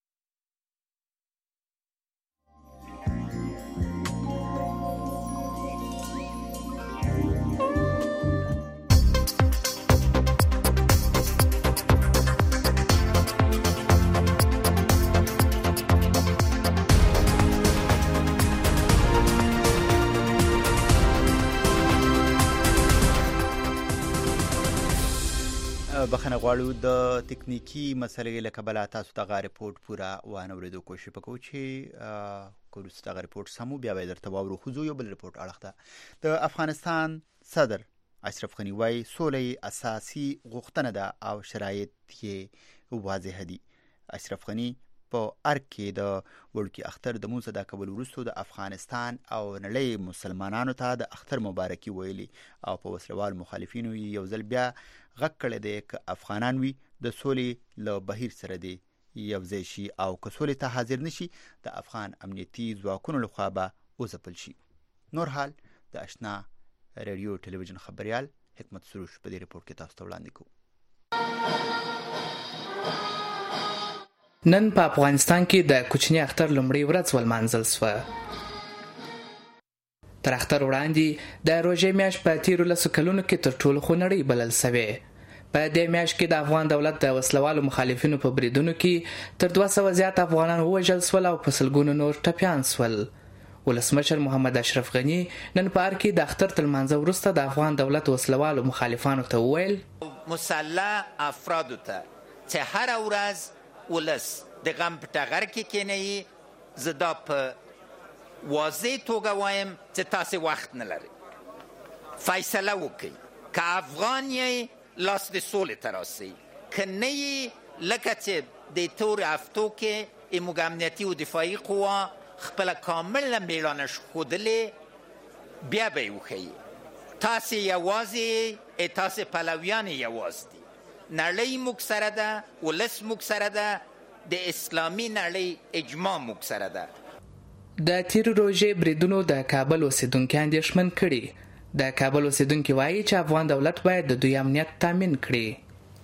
بخنه غواړو د تکنیکی مسلې له کبله تاسو ته ریپورت پوره وانه ورېدو کوشش وکړو چې کوروس ته ریپورت سمو بیا به درته واورو. خو یو بل ریپورت اړخته د افغانستان صدر اشرف غنی وايي سولې اساسي غوښتنه ده او شرایط یې واضح دي. اشرف غنی په ارګ کې د وړوکي اختر د مونځ ادا کولو وروسته د افغانستان او نړۍ مسلمانانو ته د اختر مبارکي ویلي او په وسلوال مخالفینو یو ځل بیا غږ کړی دی که افغانان وي د سولې له بهیر سره دی یو ځای شي او که سولې ته حاضر نشي د افغان امنیتي ځواکونو لخوا به وځپل شي. نور حال د اشنا ریډیو ټلویزیون خبریال حکمت سروش په دې ریپورت کې تاسو ته وړاندې کوو. نن په افغانستان کې د کوچني اختر لومړۍ ورځ ولمانځل شوه. تر اختر وړاندې د روژې میاشت په تیرو لسو کلونو کې تر ټولو خونړۍ بلل شوې. په دې میاشت کې د افغان دولت د وسلوالو مخالفینو په بریدونو کې تر دوه سوه زیات افغانان ووژل شول او په سلګونو نور ټپیان شول. ولسمشر محمد اشرف غنی نن په ارګ کې د اختر تر لمانځه وروسته د افغان دولت وسلوالو مخالفانو ته وویل مسلح افرادو ته چې هره ورځ ولس د غم په ټغر کې کینوي، زه دا په واضح توګه وایم چې تاسې وخت نه لرئ، فیصله وکړئ که افغان یې لاس د سولې ته راسئ، که نه یې لکه چې د تورې هفتو کې زموږ امنیتي او دفاعي قوا خپله کامله میړانه ښودلې بیا به یې وښیي. تاسې یوازې تاسې پلویان یوازې دي، نړۍ موږ سره ده، ولس موږ سره ده، د اسلامي نړۍ اجماع موږ سره ده. د تیرو روژې بریدونو د کابل اوسیدونکي اندېښمن کړي. د کابل اوسیدونکي وایي چې افغان دولت باید د دوی امنیت تامین کړي.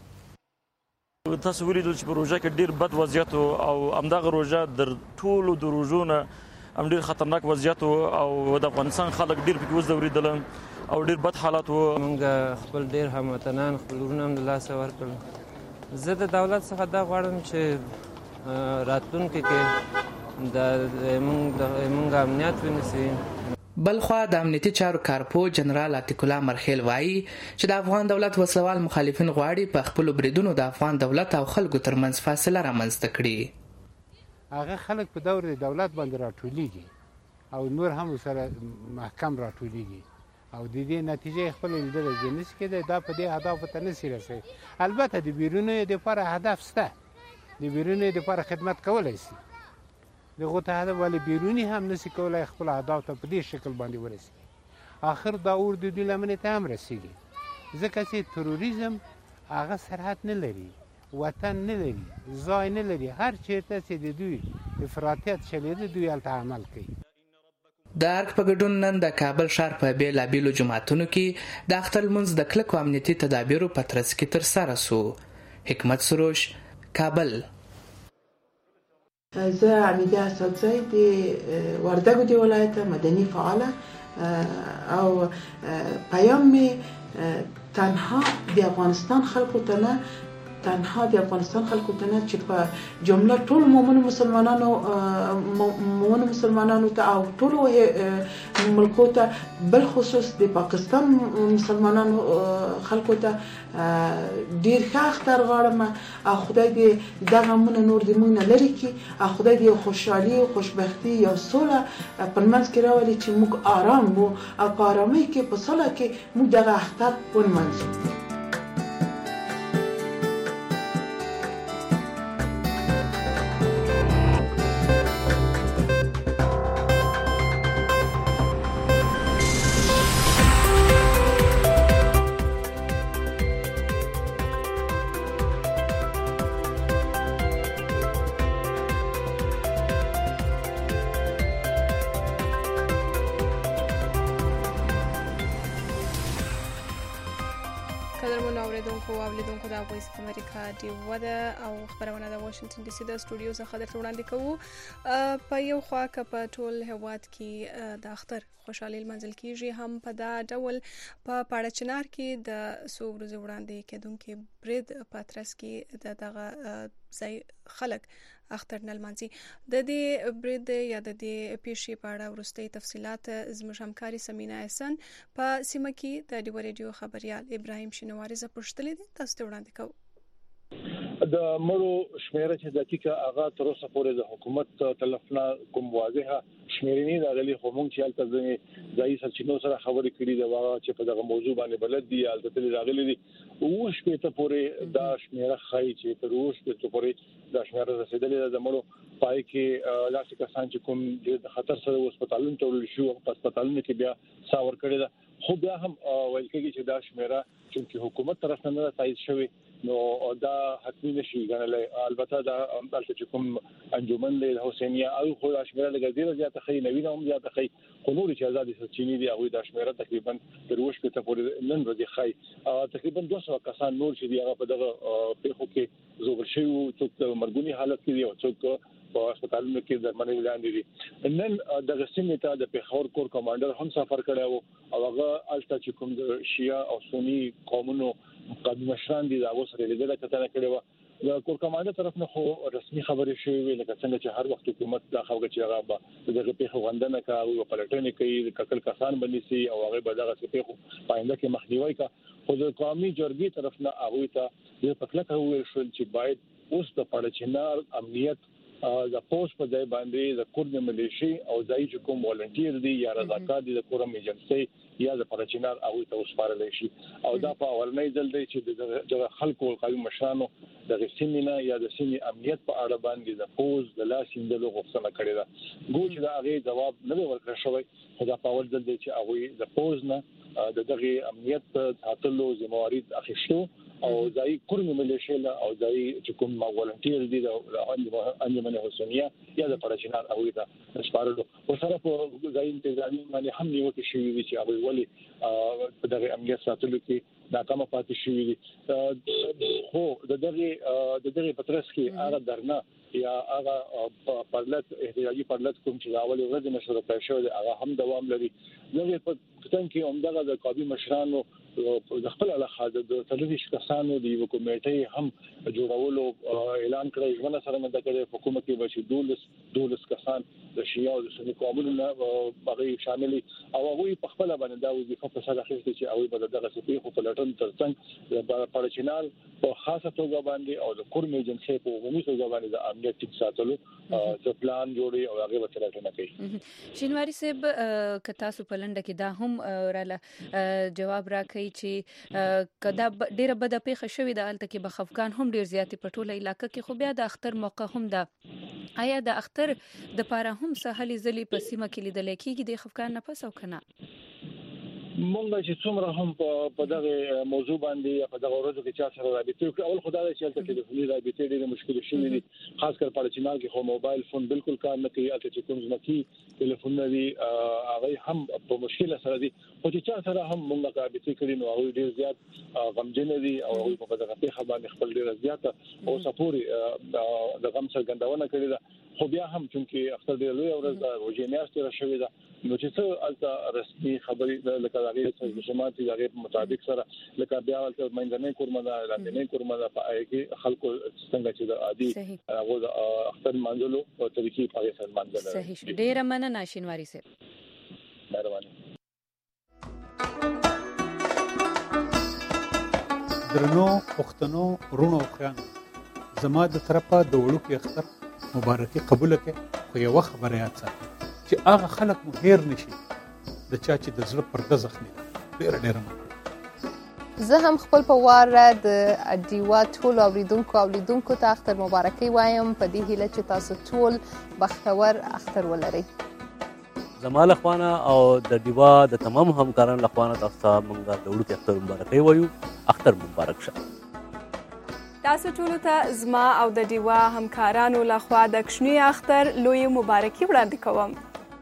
تاسو ولیدل چې په روژه کې ډیر بد وضعیت او همدغه روژه د ټولو د روژو نه هم ډیر خطرناک وضعیت او د افغانستان خلک ډیر پکې وځورېدل او ډیر بد حالات وو. موږ خپل ډیر هموطنان خپل ورونه هم د لاسه ورکړل. زه د دولت څخه دا غواړم چې راتلونکي کې د موږ امنیت ونیسي. بلخوا د امنیتي چارو کارپو جنرال عتیق الله مرخیل وایي چې د افغان دولت وسلوال مخالفین غواړي په خپلو بریدونو د افغان دولت او خلکو ترمنځ فاصله رامنځته کړي. هغه خلک په دور د دولت باندې راټولیږي او نور هم سره محکم راټولیږي او د دې نتیجه خپل لیدل دي نس کې دا په دې هدف ته نسی رسي. البته د بیرونی د لپاره هدف شته، د بیرونی د لپاره خدمت کولای شي، دغه ته هدف ولی بیرونی هم نسی کولای خپل هدف ته په دې شکل باندې ورسي. اخر دا اور د دوی لمنې ته هم رسیږي ځکه چې تروریزم هغه سرحد نه لري، وطن نه لري، ځای نه لري. هر چیرته چې د دوی افراطیت چلیده دوی هلته عمل کوي. د ارګ په ګډون نن د کابل ښار په بېلابېلو جوماتونو کې د اختر لمونځ د کلکو امنیتي تدابیرو په ترڅ کې ترسره سو. حکمت سروش، کابل. زه حمیده اسدزی د وردګو د ولایت مدني فعاله او پیام می تنها د افغانستان خلکو ته نه تنها د افغانستان خلکو ته نه چې په جمله ټول مؤمن مسلمانانو مؤمن مسلمانانو ته او ټول ملکو ته بل خصوص د پاکستان مسلمانانو خلکو ته ډیر ښه اختر غواړم او خدای دې دا غمونه نور دې موږ نه لري کی او خدای دې خوشحالي او خوشبختی او سوله په منځ کې راولي چې موږ آرام وو او په آرامۍ کې په صلح کې موږ دغه اختر ونمانځو. اوریدونکو د وایس اف امریکا دی ودا او خبرونه د واشنگټن ډي سي د سټوډیو څخه درته وړاندې کوو. په یو خوا کې په ټول هواد کې د اختر خوشحالي منځل کیږي هم په دا ډول په پاړه چنار کې د سو ورځې وړاندې کېدونکو برید پاترس کې د دغه ځای خلک اختر نلمانځي. د دې برید یا د دې پیښې په اړه ورستۍ تفصيلات زموږ همکاري سمینا احسان په سیمه کې د ډیو ریډیو خبريال ابراهيم شینواری ز پښتلې دي تاسو ته وړاندې کوم. د مړو شمیره چې دقیقه هغه تر اوسه پورې د حکومت طرفنا کوم واضحه شمیرې نه راغلي خو مونږ چې حالت ځای ځای سرچینو سره خبرې کړې دا واغه چې په دغه موضوع باندې بلد دي حالت تل راغلي دي او شپې ته پورې دا شمیره خای چې تر اوسه ته پورې دا شمیره رسیدلې د مړو پای کې لاسي کسان چې کوم د خطر سره هسپتالونو ته ورل شو په هسپتالونو کې بیا ساور کړی دا خو بیا هم ویل کېږي چې دا شمیره چې حکومت طرف نه تایید شوی نو دا حتمی نشي غنلای. البته دا چې کوم انجمن له حسینیه او خو شمیره لګیدل زیاته خې نوینه هم زیاته خې قانون چې آزادي سرچینې دی هغه د شمیره تقریبا تر وښه ته پورې نن ورځې خې تقریبا دوه سوه کسان نور چې دی هغه په دغه پیښو کې زوبر شوی او څوک مرګونی حالت کې دی او څوک په هسپتالونو کې درملنه وړاندې دي. نن د غسیمې ته د پیښور کور کمانډر هم سفر کړی او هغه الته چې کوم د شیا او سنی قومونو قومي مشران دي دا وسره لیدل کتنه کړي و د کور کمانډر طرف نه خو رسمي خبرې شوې لکه څنګه چې هر وخت حکومت دا خبره چې هغه دغه پیښو غندنه کوي او پلټنه کوي د ککل کسان باندې سي او هغه به دغه پیښو پاینده کې مخنیوي کوي. خو د قومي جرګې طرف نه هغه ته د پکلکه ویل شو چې باید اوس د پړچنار امنیت د پوس په ځای باندې د کورد ملیشي او ځای چې کوم والنټیر دي یا رضاکار دي د کورم ایجنسي یا د پرچینار او ته وسپارل شي او دا په اولنۍ ځل دی چې د خلکو قومي مشرانو د غسیمینا یا د سیمې امنیت په اړه باندې د پوز د لاسیندلو غوښتنه کړې ده. ګوچ دا هغه جواب نه ورکړ شوی خو دا په اول ځل دی چې هغه د پوز نه د دغه امنیت ساتلو ذمہواری اخیستو او ځای کورم ملیشي او ځای چې کوم والنټیر دي د انجمن حسینیه یا د پرچینار او ته وسپارلو او سره په ځای انتظامی باندې هم نیوکه شوې وي چې هغه ولی په دغه امنیت ساتلو کې ناکامه پاتې شوې دي. خو د دغه د دغه پترس کې هغه درنه یا هغه پرلط احتجاجي پرلط کوم چې اول ورځ نشو راځي شو هغه هم دوام لري. دغه په څنګه کې همدغه د قومي مشرانو د خپل علاقه د تلويش کسانو د یو کمیټې هم جوړولو اعلان کړی ژوند سره نه د حکومت کې بشي دولس دولس کسان د شیعه او د سنی قومونو هغه شامل او هغه په خپل باندې دا وظیفه په سره اخیستي چې هغه په دغه سپي خو په لټون ترڅنګ د پړچینال په خاصه توګه باندې او د کورم ایجنسي په عمومي توګه باندې د امنیت ټیک ساتلو څه پلان جوړي او هغه به لټون کوي. شینواری صاحب کتا سو پلنډ کې دا هم رااله جواب راکړي چې کدا ډیره بده پیښه شوې ده الته کې بخفقان هم ډیر زیاتې په ټوله علاقې کې خو بیا د اختر موقع هم ده آیا د اختر د پاره هم سهالي زلي په سیمه کې لیدل کېږي د خفقان نه پس او کنه مونږ چې څومره هم په دغه موضوع باندې په دغه ورځو کې چا سره رابطه وکړو اول خدای چې الته ټلیفوني رابطه ډېره مشکل شوې دي خاص کر په چینل کې خو موبایل فون بالکل کار نه کوي الته چې کوم ځمکي ټلیفون لري هغه هم په مشکل سره دي خو چې چا سره هم مونږ رابطه کړې نو هغه ډېر زیات غمجن دي او هغه په دغه پیښه باندې خپل ډېر زیات او سپوري د غم څرګندونه کړې ده. خو بیا هم چې اختر ډېر لوی ورځ ده روزي میاشتې را شوې ده نو چې څه الته رسمي خبرې لکه هغه څه شمال چې هغه مطابق سره لکه بیا الته منځنۍ کورمه دا لاندې کورمه دا په کې خلکو څنګه چې د عادي هغه د اختر منځلو او طریقې په سر منځل صحیح ډیر مننه شینواری صاحب مهرباني درنو پښتنو رونو خوانو زما د طرفه د وړو کې اختر مبارکي قبول کړه خو یو خبره یاد ساتئ چې هغه خلک مو هیر نشي د چا چې د زړه پرده زخمي ده ډېره ډېره زه هم خپل په وار د ډیوا ټول اوریدونکو اوریدونکو ته اختر مبارکي وایم په دې هیله چې تاسو ټول بختور اختر ولرئ زما له خوانه او د ډیوا د تمام همکارانو له خوانه تاسو ته موږ د وړو اختر مبارکي وایو اختر مبارک شه تاسو ټول ته زما او د ډیوا همکارانو لخوا د کشنی اختر لوی مبارکي وړاندې کوم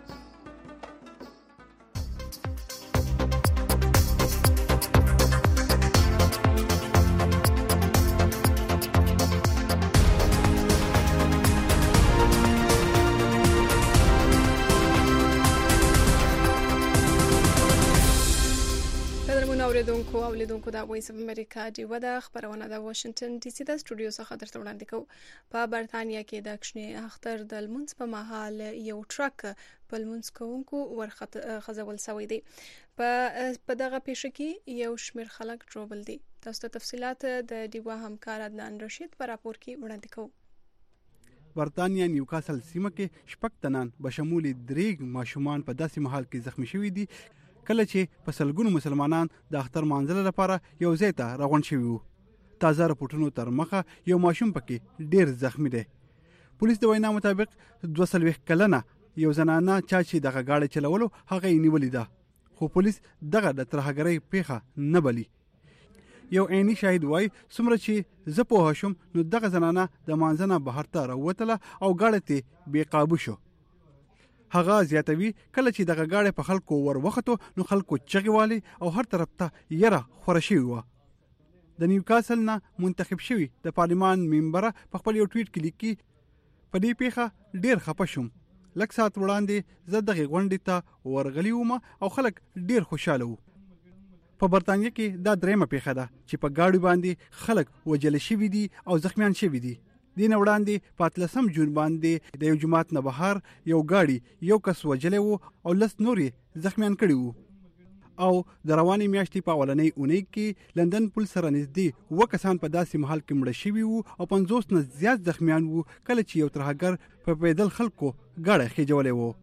اوریدونکو او لیدونکو د وایس اف امریکا ډیوا د خبرونه د واشنگټن ډي سي د سټوډیو څخه درته وړاندې کوم په برتانیا کې د کشنی اختر د لمونځ په مهال یو ټرک په لمونځ کوونکو ورخه خزول شوی دی په دغه پیښه کې یو شمېر خلک ډروبل دي تاسو ته تفصيلات د ډیوا همکار عدنان رشید په راپور کې وړاندې کوم برتانیا نیوکاسل سیمه کې شپږ تنان بشمول درې ماشومان په داسې محل کې زخمی شوي دي کله چې په سلګونو مسلمانان د اختر مانځلو لپاره یو ځای ته راغونډ شوي وو تازه راپورټونو تر مخه یو ماشوم پکې ډیر زخمی دی پولیس د وینا مطابق دوه څلوېښت کلنه یو زنانه چا چې دغه گاډي چلولو هغه یې نیولې ده خو پولیس دغه د ترهګرۍ پیښه نه بلی یو عیني شاهد وای څومره چې زه پوه شوم نو دغه زنانه د مانځنه بهر ته راوتله او گاډي ته بې قابو شو هغه زیاتوي کله چې دغه گاډي په خلکو ور وختو نو خلکو چغې والی او هر طرف ته یره خوره شوې وه د نیوکاسل نه منتخب شوی د پارلمان ممبر په خپل یو ټویټ کې لیکي په دې پیښه ډیر خپه شوم لږ ساعت وړاندې زه دغه غونډې ته ورغلی وم او خلک ډیر خوشاله وو په برتانیا کې دا درېمه پیښه ده چې په گاډي باندې خلک وجل شوي دي او زخمیان شوي دي دین وړاندې په اتلسم جون باندې د یو جماعت نه بهر یو گاډي یو کس وجلې وو او لس نورې زخمیان کړي وو او د رواني میاشتې په اولنۍ اونۍ کې لندن پل سره نږدې اووه کسان په داسې محل کې مړه شوي وو او پنځوس نه زیات زخمیان وو کله چې یو ترهګر په پیدل خلکو گاډی خېجولی وو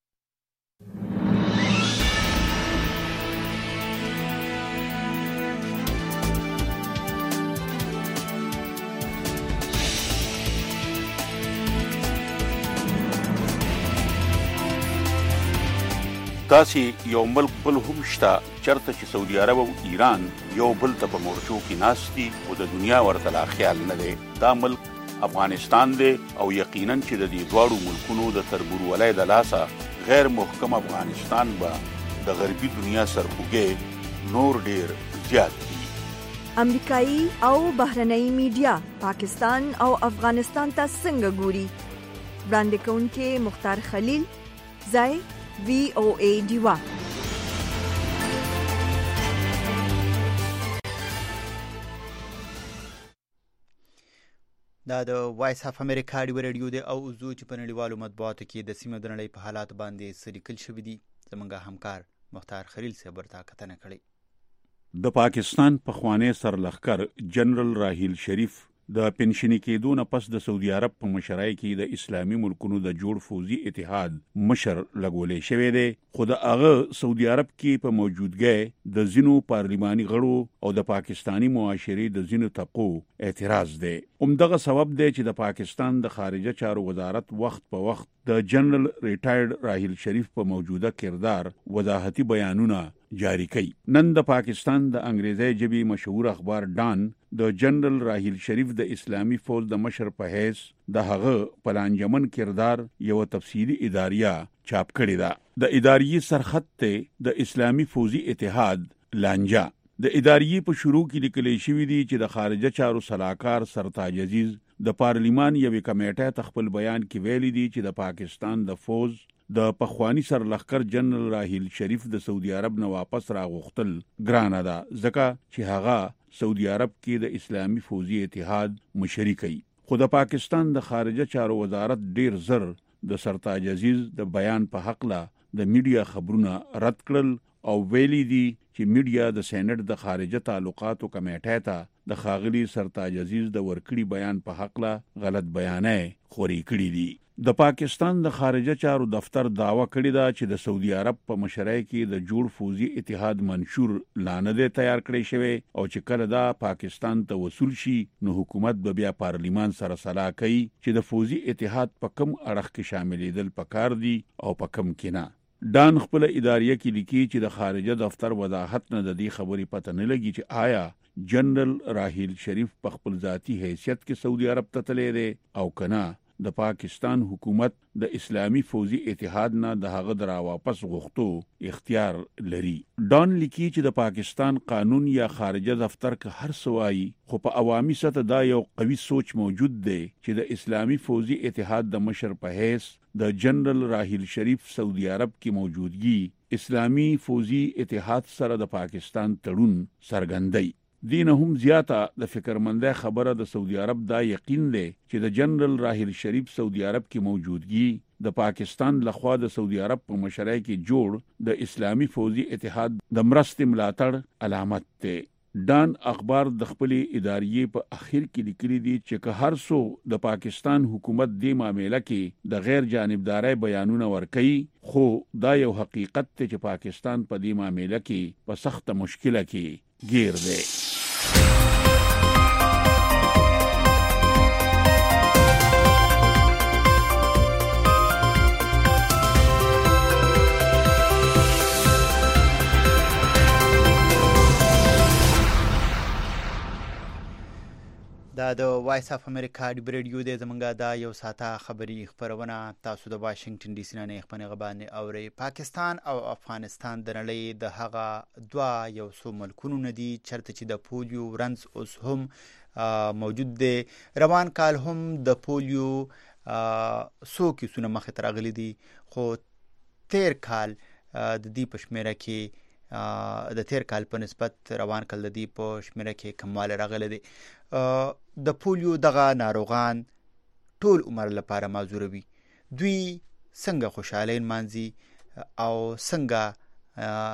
داسې یو ملک بل هم شته چرته چې سعودي عرب او ایران یو بل ته په مورچو کې ناست دي او د دنیا ورته لا خیال نه دی دا ملک افغانستان دی او یقینا چې د دې دواړو ملکونو د تربورولۍ د لاسه غیر محکم افغانستان به د غربي دنیا سرخوږی نور ډیر زیات دي امریکایي او بهرنۍ میډیا پاکستان او افغانستان ته څنګه ګوري وړاندې کوونکې مختار خلیل ځای وی او ای ډیوا دا د وایس اف امریکا ډیو رادیو دی او زو چې په نړیوالو مطبوعاتو کې د سیمه د نړۍ په حالات باندې څه لیکل شوي دي زموږ همکار مختار خلیل صاحب ورته کتنه کړې د پاکستان پخوانی سرلښکر جنرال راحیل شریف د پنشنی کېدو نه پس د سعودي عرب په مشرۍ کې د اسلامي ملکونو د جوړ فوزي اتحاد مشر لګولې شوی دی خو د هغه سعودي عرب کې په موجودګۍ د ځینو پارلماني غړو او د پاکستانی معاشري د ځینو طبقو اعتراض دی همدغه سبب دی چې د پاکستان د خارجه چارو وزارت وخت په وخت د جنرال ریټایرډ راحیل شریف په موجوده کردار وضاحتي بیانونه جاری کړي نن د پاکستان د انګریزي ژبې مشهور اخبار ډان د جنرال راحیل شریف د اسلامي فوج د مشر په حیث د هغه پلانجمن کردار یو تفصیلی اداریه چاپ کړی ده د اداریه سرخط ته د اسلامي فوجي اتحاد لانجا د اداریه په شروع کې لیکل شوی دی چې د خارجه چارو صلاحکار سرتاج عزیز د پارلیمان یوې کمیټې تخپل بیان کې ویلي دي چې د پاکستان د فوج د پخوانی سرلخکر جنرال راحیل شریف د سعودي عرب نه واپس راغوښتل ګرانه ده ځکه چې هغه سعودي عرب کې د اسلامي فوزي اتحاد مشري کوي. خو د پاکستان د خارجه چارو وزارت ډیر زر د سرتاج عزیز د بیان په حق لا د میډیا خبرونه رد کړل او ویلي دي چې میډیا د سېنات د خارجه تعلقاتو کمیټې ته د خاغلی سرتاج عزیز د ورکړي بیان په حق لا غلط بیانې خوري کړی دي. د پاکستان د خارجه چارو دفتر داوا کړی دا چې د سعودي عرب په مشرۍ کې د جوړ فوزي اتحاد منشور لانده تیار کړی شوی او چې کله دا پاکستان ته وصول شي نو حکومت به بیا پارلیمان سره صلاح کوي چې د فوزي اتحاد په کم اړخ کې شاملېدل پکار دي او په کم کې نه. ډان خپل اداریه کې لیکي چې د خارجه دفتر وضاحت نه د دې خبرې پته نه لګي چې آیا جنرال راحیل شریف په خپل ذاتی حیثیت کې سعودي عرب ته تللی دی او کنه د پاکستان حکومت د اسلامی فوزي اتحاد نه د هغه درا واپس غوښتو اختیار لري. ډان لیکي چې د پاکستان قانون یا خارجه دفتر که هر سوای خو په عوامي سطح دا یو قوي سوچ موجود دی چې د اسلامی فوزي اتحاد د مشر په حیث د جنرال راحیل شریف سعودي عرب کې موجودګي اسلامی فوزي اتحاد سره د پاکستان تړون سرګندای. دین هم زیاته د فکرمنده خبره د سعودي عرب دا یقین دی چې د جنرال راحیل شریف سعودي عرب کې موجودګي د پاکستان لخوا د سعودي عرب په مشرۍ کې جوړ د اسلامی فوزي اتحاد د مرستې ملاتړ علامت دی. ډان اخبار د خپل اداریې په اخر کې لیکلي دي چې که هر څو د پاکستان حکومت د معاملې کې د غیر جانبداري بیانونه ورکړي خو دا یو حقیقت دی چې پاکستان په دې معاملې کې په سخت مشکله کې گیر دی. دا د وایس اف امریکا د ریډیو د زمونږه دا یو ساته خبري خبرونه تاسو د واشنگټن ډي سي نه خبرونه غبانې اوري. پاکستان او افغانستان د نړۍ د هغه دوا یو څو ملکونو نه دي چرته چې د پولیو رنز اوس هم موجود دی. روان کال هم د پولیو څو کیسونه مخې ته راغلي دي خو تیر کال د دې په شمیره کې د تیر کال په نسبت روان کال د دې په شمیره کې کموالی راغلی دی. د پولیو دغه ناروغان ټول عمر لپاره معذوروي. دوی څنګه خوشاله نمانځي او څنګه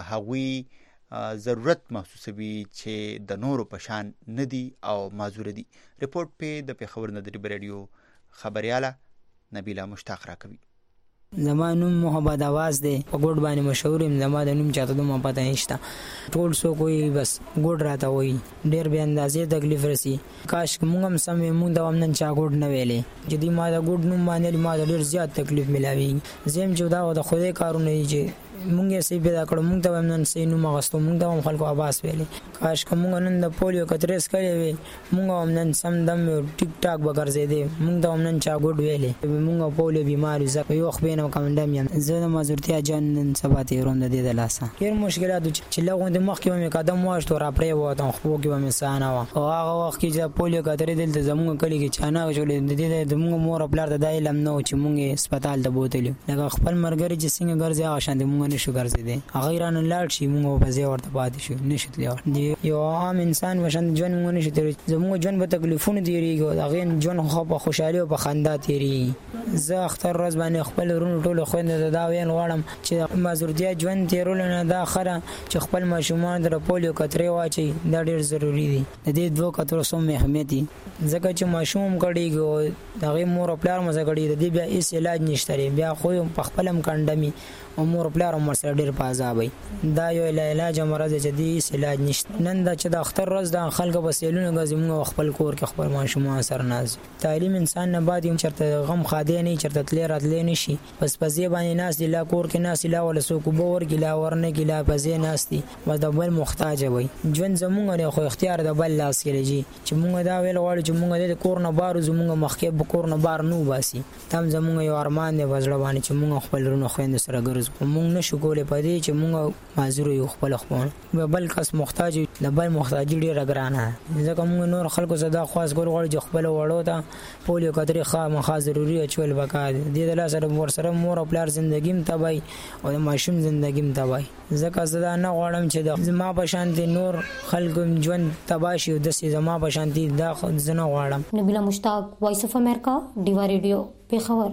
هغوی ضرورت محسوسوي چې د نورو په شان نه دي او معذور دي. رپورټ په د پیښور نه د ریډیو خبرياله نبیله مشتاق راکوي. زما نوم محمد आवाज دی په ګوډ باندې مشهور یم. زما د نوم چاته دومره پته نشته. ټول څو کوئی بس ګوډ راته وایي. ډېر بې اندازې تکلیف رسي. کاش که موږ هم سم وي موږ ته هم نن چا ګوډ نه ویلی چې دوی ما د ګوډ نوم باندې ما ته ډېر زیات تکلیف میلاویږي. زه یم چې دا د خدای کارونه دي چې مونږ یې صحیح پیدا کړو. مونږ ته هم نن صحیح نوم اخیستو. مونږ ته هم خلکو عباس ویلی. کاش که مونږ نن د پولیو کتریس کړی وی مونږ هم نن سم دم ټیک ټاک به ګرځېدی. مونږ ته هم نن چا ګوډ ویلی. مونږ پولیو بیمار یو ځکه یو وخت به نه کمنډم یم. زه د معذورتیا جان نن سبا تېروم د دې د لاسه. ډېر مشکلات چې له غوندې مخکې به مې قدم واخیستو را پرېوتم خپو کې به مې ساه نه وه. او هغه وخت کې چې پولیو کترې دلته زمونږ کلي کې چا نه اچولې د دې زمونږ مور او پلار ته دا علم نه و چې مونږ یې هسپتال ته بوتلي. لکه خپل ملګري چې څنګه ګرځي هغه شانتې مونږ نشو ګرځېدی. هغه رانه لاړ شي مونږ په ځای ورته پاتې شو نشو تللی. یو عام انسان په شان ژوند مونږ نشو تېرولی. زمونږ ژوند په تکلیفونو تېرېږي او د هغې ژوند خو په خوشحالي او په خندا تېرېږي. زه اختر ورځ باندې خپل وروڼو ټولو خویندو ته دا ویل غواړم چې د معذورتیا ژوند تېرولو نه دا ښه ده چې خپل ماشومان ته د پولیو کترې واچوي. دا ډېر ضروري دي. د دې دوو کترو څوم اهمیت دي ځکه چې ماشوم هم کړېږي او د هغې مور او پلار مزه کړېږي. د دې بیا هېڅ علاج نشته دی. بیا خو یې په خپله هم کنډمي او مور او پلار هم ورسره ډېر په عذاب وي. دا یو لاعلاجه مرض دی چې د هېڅ علاج نشته. نن دا چې د اختر ورځ ده خلکو په سیلونو ګرځي مونږ خپل کور کې خپل ماشومان سره ناست. تعلیم انسان نه بعد هم چېرته غم ښادی نه وي چېرته تللی راتلی نه شي. بس په ځای باندې ناست دي لا کور کې ناست دي لا وله څوک اوبه ورکړي لا ورنه کړي لا په ځای ناست دي. بس د بل محتاجه وي. ژوند زمونږ دی خو اختیار د بل لاس کې دی چې مونږ دا ویل غواړو چې مونږ د کور نه بار وځو. مونږ مخکې به کور نه بار نه وباسي. دا هم زمونږ یو ارمان دی په زړه باندې چې مونږ خپل وروڼو خویندو سره ګرځو. اوس موږ نشو کولای پدې چې موږ معذور یو خپل خپل بل کس محتاج د بل محتاج ډیر ګرانه ځکه موږ نور خلکو زدا خاص ګور غوړ چې خپل وړو ته پولیو کتري خا مخا ضروري چول وکړ دې د لاسره ور سره مور او پلار ژوندګیم تبای او د ماشوم ژوندګیم تبای ځکه زدا نه غواړم چې د ما په شان دي نور خلکو ژوند تباشي او د سي زما په شان دي دا ځنه غواړم. نبیلا مشتاق، وایس اف امریکا، ډیوا ریډیو، پیښور.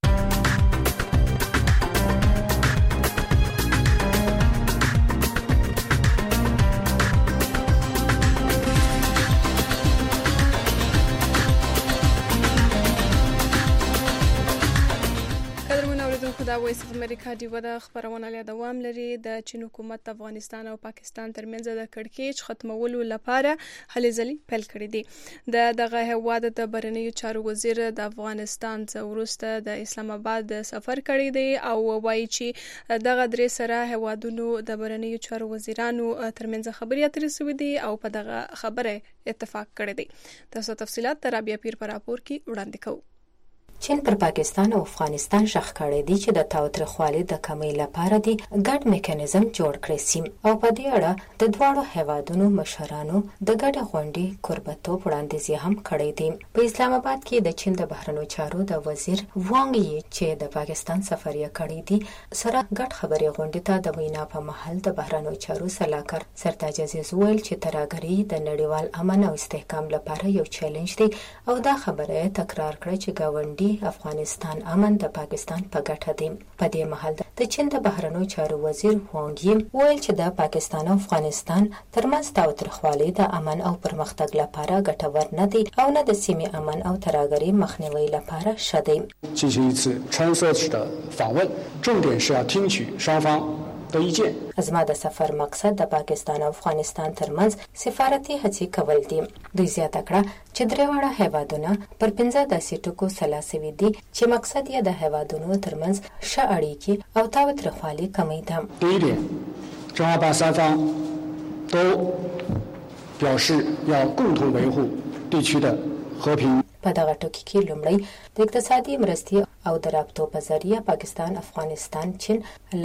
دا وایس اف امریکا ډیوا د خبرونه له دوام لري. د چین حکومت افغانستان او پاکستان ترمنځ د کړکېچ ختمولو لپاره هلې ځلې پیل کړې دي. د دغه هیواد د بهرنیو چارو وزیر د افغانستان څخه وروسته د اسلام آباد سفر کړی دی او وایي چې دغه درې سره هیوادونو د بهرنیو چارو وزیرانو ترمنځ خبرې اترې شوې دي او په دغه خبره اتفاق کړی دی. تاسو تفصيلات تر رابعه پیر پر راپور کې وړاندې کوو. چین پر پاکستان او افغانستان شخ کړی دی چې د تاوتریخوالي د کمی لپاره دی ګډ میکانیزم جوړ کړی سي او په دې اړه د دواړو هیوادونو مشرانو د ګډ غونډې قربتوب وړاندیز هم کړی دی. په اسلام آباد کې د چین د بهرنیو چارو د وزیر وانګ یی چې د پاکستان سفر یې کړی دی سره ګډ خبري غونډې ته د وینا په محل د بهرنیو چارو سلاکار سرتاج عزیز ویل چې ترهګري د نړیوال امن او استحکام لپاره یو چیلنج دی او دا خبره تکرار کړه چې گاونډي افغانستان امن د پاکستان په ګټه دی. په دې مهال د چین د بهرنیو چارو وزیر وانګ یی ویل چې د پاکستان او افغانستان ترمنځ تاوتریخوالی د امن او پرمختګ لپاره ګټور نه دی او نه د سیمې امن او ترهګري مخنیوي لپاره ښه دی. 进行一次穿梭式的访问，重点是要听取双方的意见。 ازما د سفر مقصد د پاکستان او افغانستان ترمنځ سفارتي هڅې کول دي. دوی زیاته کړه چې درېواړه هیوادونه پر پنځه داسې ټکو سلا سوي دي چې مقصد یې د هیوادونو ترمنځ ښه اړیکې او تاوتریخوالي کمی ده. 第一点，中阿巴三方都表示要共同维护地区的和平。 په دغه ټکي کې لومړی د اقتصادي مرستې او د رابطو په ذریعه پاکستان، افغانستان، چین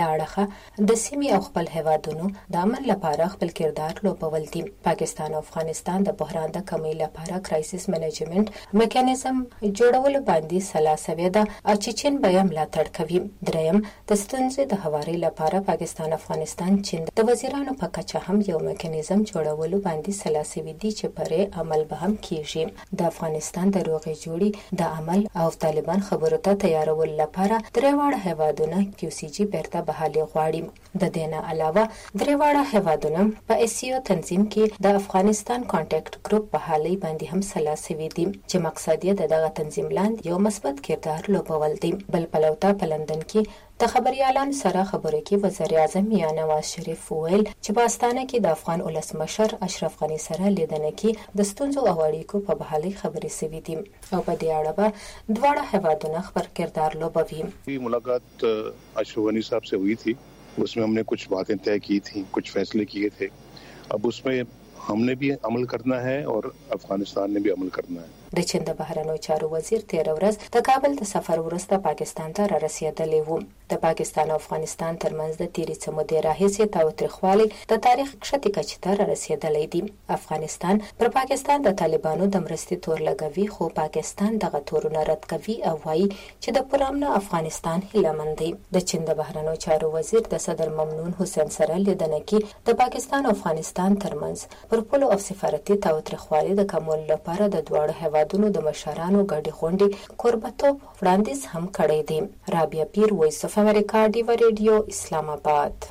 لاړه د سیمې او خپل هیوادونو د امن لپاره خپل کردار لوبول دي. پاکستان او افغانستان د بحران د کمی لپاره کرایسس منیجمنت میکانیزم جوړولو باندې سلا سوي ده او چې چین به یې ملاتړ کوي. دریم د ستونزې د هواري لپاره پاکستان، افغانستان، چین د وزیرانو په کچه هم یو میکانیزم جوړولو باندې سلا سوي دي چې پرې عمل به هم کیږي. د افغانستان د روغې جوړې د عمل او طالبان خبرو ته تیارول لپاره درېواړه هیوادونه کیو سی جی بیرته بحالي غواړي. د دې نه علاوه درېواړه هیوادونه په ایسیو تنظیم کې د افغانستان کانټیکټ ګروپ بحالي باندې هم سلا سوي دي چې مقصد یې د دغه تنظیم لاندې یو مثبت کردار لوبول دي. بل پلوته په لندن کې د خبريالانو سره خبرې کې وزیر اعظم یا نواز شریف ویل چې په استانه کې د افغان ولسمشر اشرف غنی سره لیدنه کې د ستونزو او اړیکو په بحالي خبرې سوي دي او په دې اړه به دواړه هیوادونه خبر کردار لوبوي. मुलाकात अशरफ गनी साहब से हुई थी, उसमें हमने कुछ बातें तय की थी, कुछ फैसले किए थे. अब उसमें हमने भी अमल करना है और अफगानिस्तान ने भी अमल करना है. د چین د بهرنیو چارو وزیر تیر ورځ د کابل د سفر وروسته پاکستان ته را رسیدلی و. د پاکستان او افغانستان ترمنځ د تیرې څه مودې راهیسې تاوتریخوالی د تاریخ کښتې کچې ته را رسیدلی دی. افغانستان پر پاکستان د طالبانو د مرستې تور لګوي خو پاکستان دغه تورونه رد کوي او وایي چې د پرامنه افغانستان هیلهمند دی. د چین د بهرنیو چارو وزیر د صدر ممنون حسین سره لیدنه کې د پاکستان او افغانستان ترمنځ پر پولو او سفارتي تاوتریخوالی د کمولو لپاره د دواړو هیوادونو د مشرانو ګډې غونډې قربتوب وړاندیز هم کړی دی. رابعه پیر، وایس اف امریکا، ډیوا ریډیو، اسلام آباد.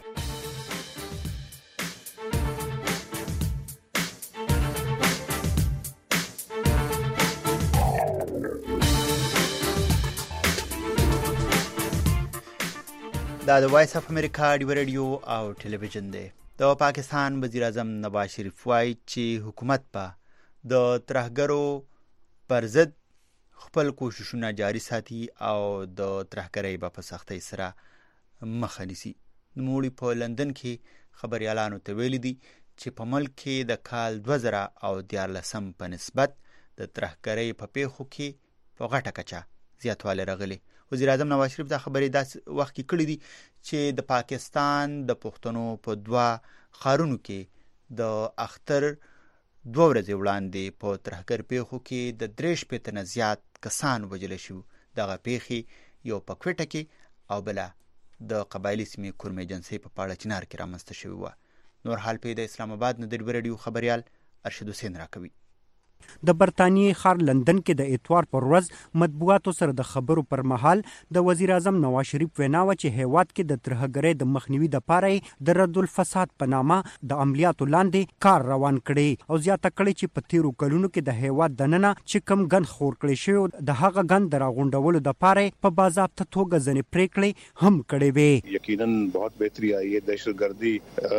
دا د وایس اف امریکا ډیوا ریډیو او ټلویزیون دی. د پاکستان وزیر اعظم نواز شریف وایي چې حکومت په د ترهګرو پر ضد خپل کوششونه جاری ساتي او د ترهګرۍ په سختۍ سره مخه نیسي. نوموړي په لندن کې خبريالانو ته ویلي دي چې په ملک کې د کال دوه زره او دیارلسم په نسبت د ترهګرۍ په پیښو کې په غټه کچه زیاتوالی راغلی. وزیر اعظم نواز شریف دا خبرې داسې وخت کې کړې دي چې د پاکستان د پښتنو په دوه ښارونو کې د اختر دوه ورځې وړاندې په ترهګر پیښو کې د درې شپېته تنه زیات کسان وژل شوي. دغه پیښې یو په کوټه کې او بله د قبایلي سیمې کورمې جنسۍ په پاړه چنار کې رامنځته شوې وه. نور حال په د اسلام آباد نه د رادیو خبریال ارشد حسین راکوي. د برتانیې ښار لندن کې د اتوار پر ورځ مطبوعاتو سره د خبرو پر مهال د وزیر اعظم نواز شریف وینا وه چې هیواد کې د ترهګرۍ د مخنیوي دپاره د رد الفساد په نامه د عملیاتو لاندې کار روان کړي او زیاته کړي چې په تیرو کلونو کې د هیواد دننه چې کم ګند خور کړی شوی د هغه ګند د راغونډولو دپاره په باضابطه توګه ځینې پریکړې هم کړې وې. یقیناً बहुत बेहतरी आई है. दहशतगर्दी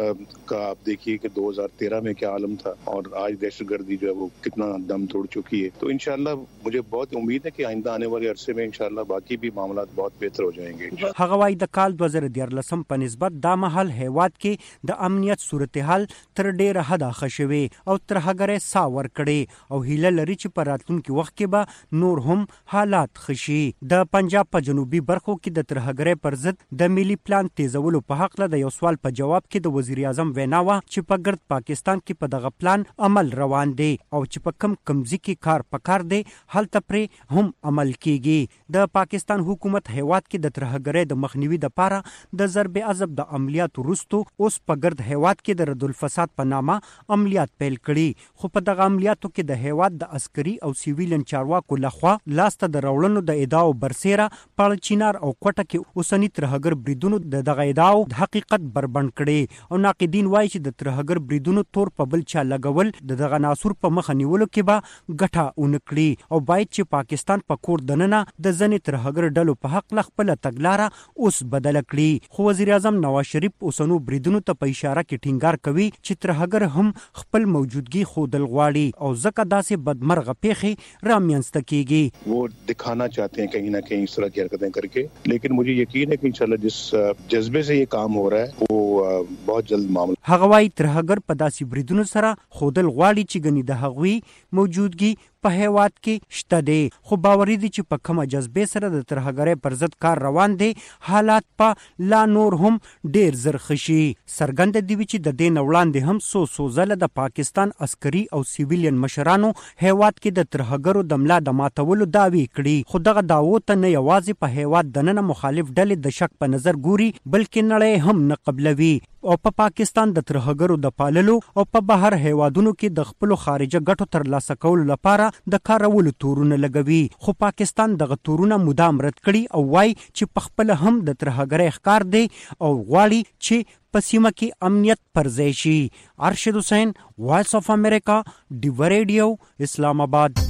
का आप देखिए कि दो हज़ार तेरह में क्या आलम था और आज दहशतगर्दी जो है वो कितना दम तोड़ चुकी है. तो इंशाल्लाह मुझे बहुत उम्मीद है कि आइंदा आने वाले अरसे में इंशाल्लाह बाकी भी मामला बहुत बेहतर हो जाएंगे. هغه وايي د کال دوه زره دیارلسم په نسبت دا مهال هیواد کې د امنیت صورتحال تر ډیره حده ښه شوی او ترهګرۍ سا ورکړي او هیله لري چې په راتلونکي وخت کې به نور هم حالات ښه شي. د پنجاب په جنوبي برخو کې د ترهګرۍ پر ضد د ملي پلان تیزولو په حق له د یو سوال په جواب کې د وزیر اعظم وینا وه چې په ګرد پاکستان کې په دغه پلان عمل روان دی او چې په کم کمزي کې کار پکار دی هلته پرې هم عمل کیږي. د پاکستان حکومت هیواد کې د ترهګرۍ د مخنیوي دپاره د ضرب عضب د عملیاتو وروستو اوس په ګرد هیواد کې د رد الفساد په نامه عملیات پیل کړي. خو په دغه عملیاتو کې د هیواد د عسکري او سیویلین چارواکو لخوا لاسته د راوړنو د ادعاو برسیره پاړه چینار او کوټه کې اوسني ترهګر بریدونو د دغه ادعاو د حقیقت بربند کړي او ناقدین وایي چې د ترهګر بریدونو تور په بل چا لګول د دغه ناسور په مخه نیولو کې به ګټه ونکړي او باید چې پاکستان په کور دننه د ځنې ترهګر ډلو په حق له خپله تګلاره اوس بدله کړي. خو وزیر اعظم نواز شریف اوسنو بریدونو ته په اشاره کې ټینګار کوي چې ترهګر هم خپل موجودګي ښودل غواړي او ځکه داسې بدمرغه پیښې رامنځته کیږي. वो दिखाना चाहते हैं कहीं ना कहीं इस तरह की हरकतें करके, लेकिन मुझे यकीन है कि इंशाल्लाह जिस जज्बे से ये काम हो रहा है वो बहुत जल्द मामला. هغه وايي ترهګر په داسې بریدونو سره ښودل غواړي چې ګنې د هغوی موجودګي په هیواد کې شته دی. خو باوري دي چې په کومه جذبې سره د ترهګرۍ پر ضد کار روان دی حالات په لا نور هم ډیر زر ښه شي. څرګنده دي چې د دې نه وړاندې هم څو څو ځله د پاکستان عسکري او سیویلین مشرانو هیواد کې د ترهګرو د ملا د ماتولو دعوې کړي. خو دغه دعوو ته نه یوازې په هیواد دننه مخالف ډلې د شک په نظر ګوري بلکې نړۍ هم نه قبلوي او په پا پاکستان د ترهګرو د پاللو او په بهر هیوادونو کې د خپل خارجه ګټو ترلاسه کولو لپاره د کارولو تورونه لګوي. خو پاکستان دغه تورونه مدام رد کړي او وایي چې په خپل هم د ترهګرۍ ښکار دی او غواړي چې په سیمه کې امنیت پر ځای شي. ارشد حسین، وایس اف امریکا، ډیو ریډیو، اسلام آباد.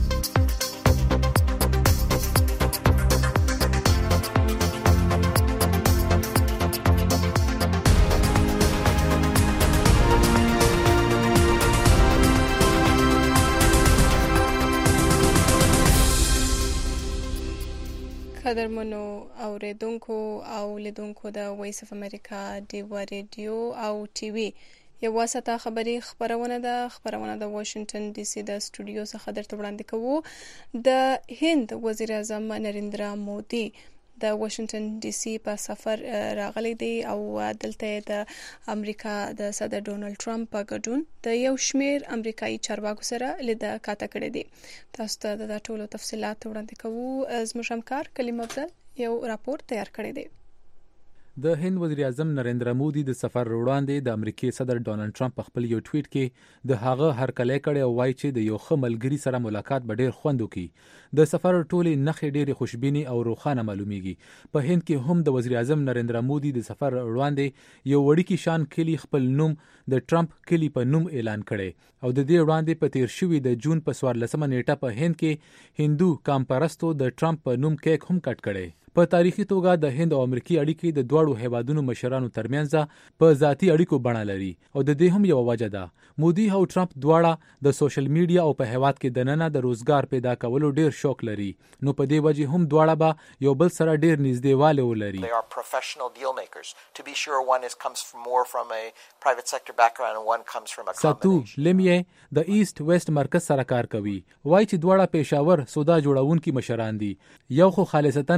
قدرمنو اوریدونکو او لیدونکو د وایس اف امریکا ډیو ریډیو او ټي وي یو واسطه خبري خبرونه ده خبرونه د واشنگټن ډي سي د سټوډیو څخه درته وړاندې کوو. د هند وزیر اعظم نریندرا مودي د واشنگټن ډي سي په سفر راغلی دی او دلته د امریکا د صدر ډونالد ټرمپ په ګډون د یو شمیر امریکایي چارواکو سره لیده کاته کړې دي. تاسو ته د ټولو تفصيلات وړاندې کوو. زموږ همکار کلیم افضل یو راپور تیار کړی دی. د هند وزیر اعظم نریندرا مودي د سفر وړاندې د امریکای صدر ډونالد ټرمپ په خپل یو ټویټ کې د هغه هرکلی کړی او وایي چې د یو ښه ملګري سره ملاقات به ډیر خوند وکړي. د سفر ټولې نښې ډېرې خوشبینې او روښانه معلومیږي. په هند کې هم د وزیر اعظم نریندرا مودي د سفر وړاندې یو وړوکی شان کلی خپل نوم د ټرمپ کلی په نوم اعلان کړي او د دې وړاندې په تیر شوي د جون په څوارلسمه نیټه په هند کې هندو کامپرستو د ټرمپ په نوم کیک هم کټ کړي. په تاریخي توګه د هند او امریکای اړیکې د دوړو هیوادونو مشرانو ترمنځ په ذاتی اړیکو بڼه لري او د دې هم یو وجه ده. مودي او ټرمپ دواړه د سوشل میډیا او په هیواد کې دننه د روزګار پیدا کولو ډیر شوق لري، نو په دې وجه هم دواړه به یو بل سره ډیر نږدېوالی ولري. They are professional deal makers. To be sure, one is comes from more from a private sector background and one comes from a ساتو لیمیه د ایست ویست مرکز سره کار کوي. وایي چې دواړه پېښور سودا جوړونکي مشران دي. یو خو خالصتاً کاروباري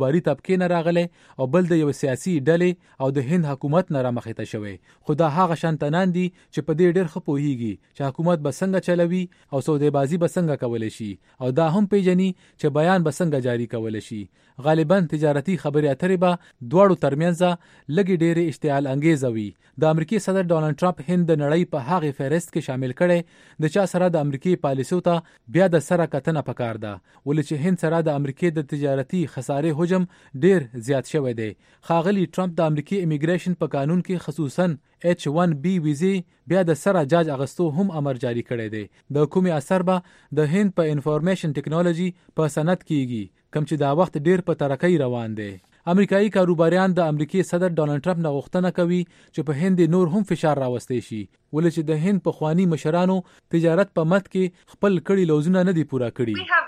کاروباري طبقې نه راغلی او بل د یو سیاسي ډلې او د هند حکومت نه رامخې ته شوی. خو دا هغه شانتنان دي چې په دې ډېر ښه پوهیږي چې حکومت به څنګه چلوي او سودابازي به څنګه کولی شي او دا هم پیژني چې بیان به څنګه جاری کولی شي. غالبا تجارتي خبرې اترې به دواړو ترمنځ لږې ډېرې اشتعال انګیزه وي. د امریکای صدر ډونالډ ټرمپ هند د نړۍ په هغې فهرست کې شامل کړی د چا سره د امریکای پالیسیو ته بیا د سره کتنه پکار ده، ولې چې هند سره د امریکای د تجارتي خسارې حجم ډېر زیات شوی دی. ښاغلي ټرمپ د امریکای امیګریشن په قانون کې خصوصا ایچ ون بی ویزې بیا د سره جاج اغستو هم امر جاری کړی دی. د کومې اثر به د هند په انفارمیشن ټیکنالوژي په صنعت کېږي کوم چې دا وخت ډېر په ترقۍ روان دی. امریکایي کاروباریان د امریکای صدر ډونالډ ټرمپ نه غوښتنه کوي چې په هند نور هم فشار راوستی شي، ولې چې د هند پخواني مشرانو تجارت په مد کې خپل کړي لوزونه نه دي پوره کړي.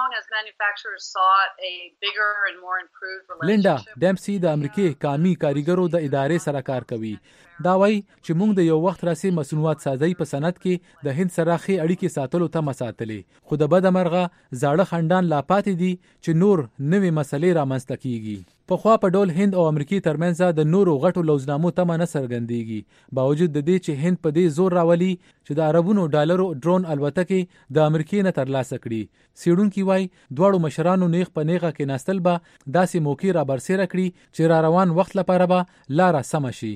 لینډا ډیمسي د امریکای قامي کاریګرو د ادارې سره کار کوي. دا وایي چې موږ د یو وخت راسي مصنوعات سازی په صنعت کې د هند سره ښې اړیکې ساتلو ته مساتلې، خو د بده مرغه زاړه خندان لا پاتې دي چې نور نوې مسلې رامنځته کیږي. په خوا په ډول هند او امریکای ترمنځ د نورو غټو لوزنامو تمه نه څرګندېږي، باوجود د دې چې هند په دې زور راولي چې د عربونو ډالرو ډرون الوتکې د امریکای نه ترلاسه کړي. څېړونکي وایي دواړو مشرانو نیغ په نیغه کېناستل به داسې موقع را برسېره کړي چې را روان وخت لپاره به لاره سمه شي.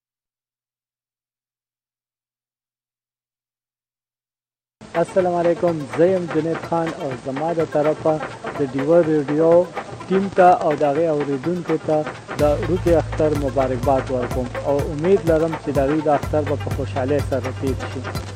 السلام علیکم، زه یم جنید خان او زما د طرفه د ډیوه ریډیو ټیم ته او د هغې اورېدونکو ته د روکي اختر مبارکباد ورکوم او امید لرم چې د هغوی د اختر به په خوشحالۍ سره تېر شي.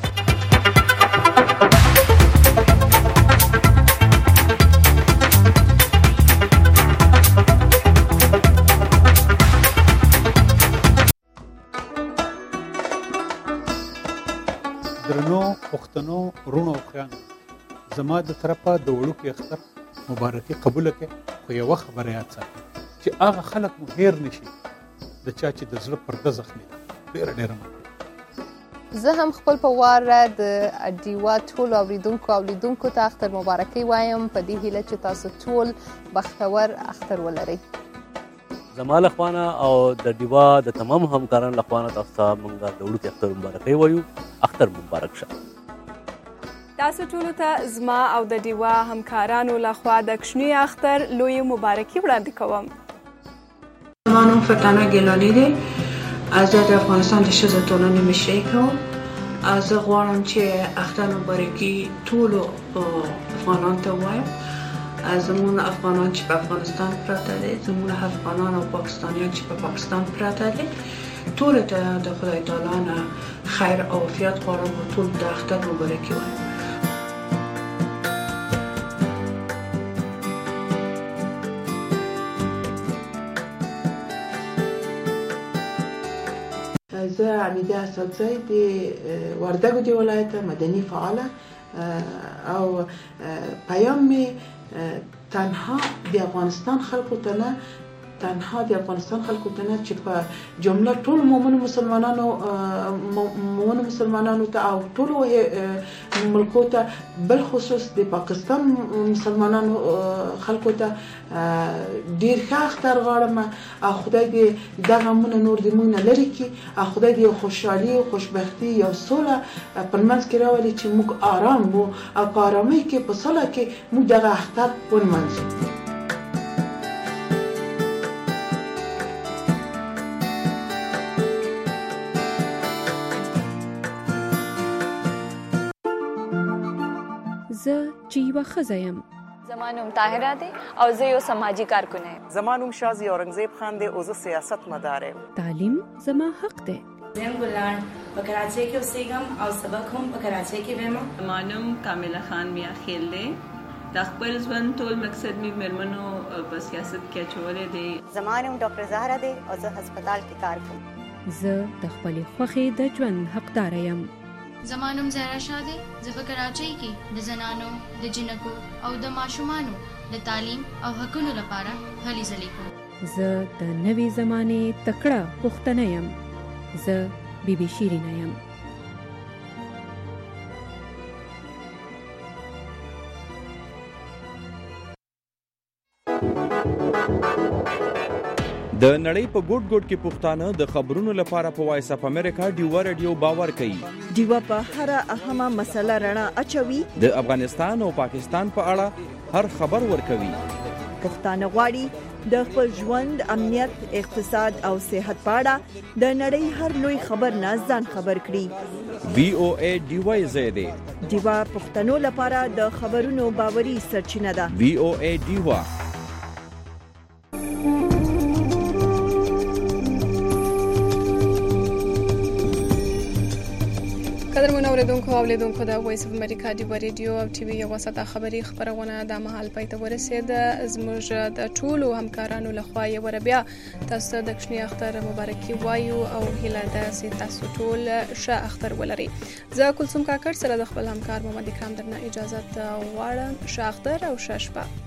درنو پښتنو رونو خویانو، زما د طرفه د وړوکي اختر مبارکي قبول کړئ، خو یوه خبره یاد ساتئ چې هغه خلک مو هیر نشي د چا چې د زړه پرده زخمي ده. ډېره ډېره مننه. زه هم خپل په واره د ډیوا ټولو اورېدونکو او لیدونکو ته اختر مبارکي وایم په دې هیله چې تاسو ټول بختور اختر ولرئ. زما له خوانه او د ډیوا د تمام همکارانو له خوانه تاسو ته موږ د وړوکي اختر مبارکي وایو. اختر مبارک شه. تاسو ټولو ته زما او د ډیوا همکارانو لخوا د کشنی اختر لوی مبارکي وړاندې کوم. زما نوم فتانه ګیلانی دی، از د افغانستان د ښځو ټولنې مشري کوم. زه غواړم چې اختر مبارکي ټولو افغانانو ته ووایم. زمون افغانان چې په افغانستان پراته دي، زمون افغانان او پاکستانیان چې په پاکستان پراته دي، ټول ته د خدای تعالی نه خیر او عافیت غواړم او ټول د اختر مبارکي وایم. زه حمیده اسدزی د وردګو د ولایت مدني فعاله او پیام می تنها د افغانستان خلکو ته نه تنها د افغانستان خلکو ته نه چې په جمله ټول مؤمن مسلمانانو مؤمن مسلمانانو ته او ټول ملکو ته بل خصوص د پاکستان مسلمانانو خلکو ته ډیر ښه اختر غواړم او خدای دې دا غمونه نور دې موږ نه لرې کړي او خدای دې خوشحالي او خوشبختي او سوله په منځ کې راولي چې موږ آرام وو او په آرامۍ کې په صلح کې موږ دغه اختر ونمانځو. زه چې یوه ښځه یم. زما نوم طاهره دی او زه یو سماجي کارکونه یم. زما نوم شازي اورنګزیب خان دی او زه سیاست مدار یم. تعلیم زما حق دی. زم ګلان په کراچۍ کې اوسېږم او سبق هم په کراچۍ کې وایم. زما نوم کامله خان میا خیل دی. د خپل ژوند ټول مقصد می مېرمنو په سیاست کې اچولی دی. زما نوم ډاکټر زهره دی او زه هسپتال کې کار کوم. زه د خپلې خوښې د ژوند حقدار یم. زما نوم زهرا شاه دی. زه په کراچۍ کې د زنانو د جنکو او د ماشومانو د تعلیم او حقونو لپاره هلې ځلې کوم. زه د نوې زمانې تکړه پښتنه یم. زه بی بی شیرینه یم. Thank you. د نړۍ په ګوټ ګوټ کې پښتانه د خبرونو لپاره په وایس اپ امریکا ډیوا رادیو باور کوي. ډیوا په هر اهمه مسله رڼا اچوي. د افغانستان او پاکستان په اړه هر خبر ورکوي. پښتانه غواړي د خپل ژوند، امنیت، اقتصاد او صحت په اړه د نړۍ هر لوی خبر نه ځان خبر کړي. وی او ای ډیوا زیاده ډیوا پښتنو لپاره د خبرونو باوري سرچینه ده. وی او ای ډیوا. قدرمن اوریدونکو او لیدونکو د وایس اف امریکا ډیوا ریډیو او ټي وي یو وسته خبری خبرونه د مهال پای ته ورسید. زموږ د ټولو همکارانو لخوا یو ور بیا تاسو د کښنی اختر مبارکي وایو او هیله ده چې تاسو ټول ښه اختر ولرئ. زه کلثوم کاکړ سره د خپل همکار محمد اکرام درنه اجازه غواړم. ښه اختر او ښه شپه.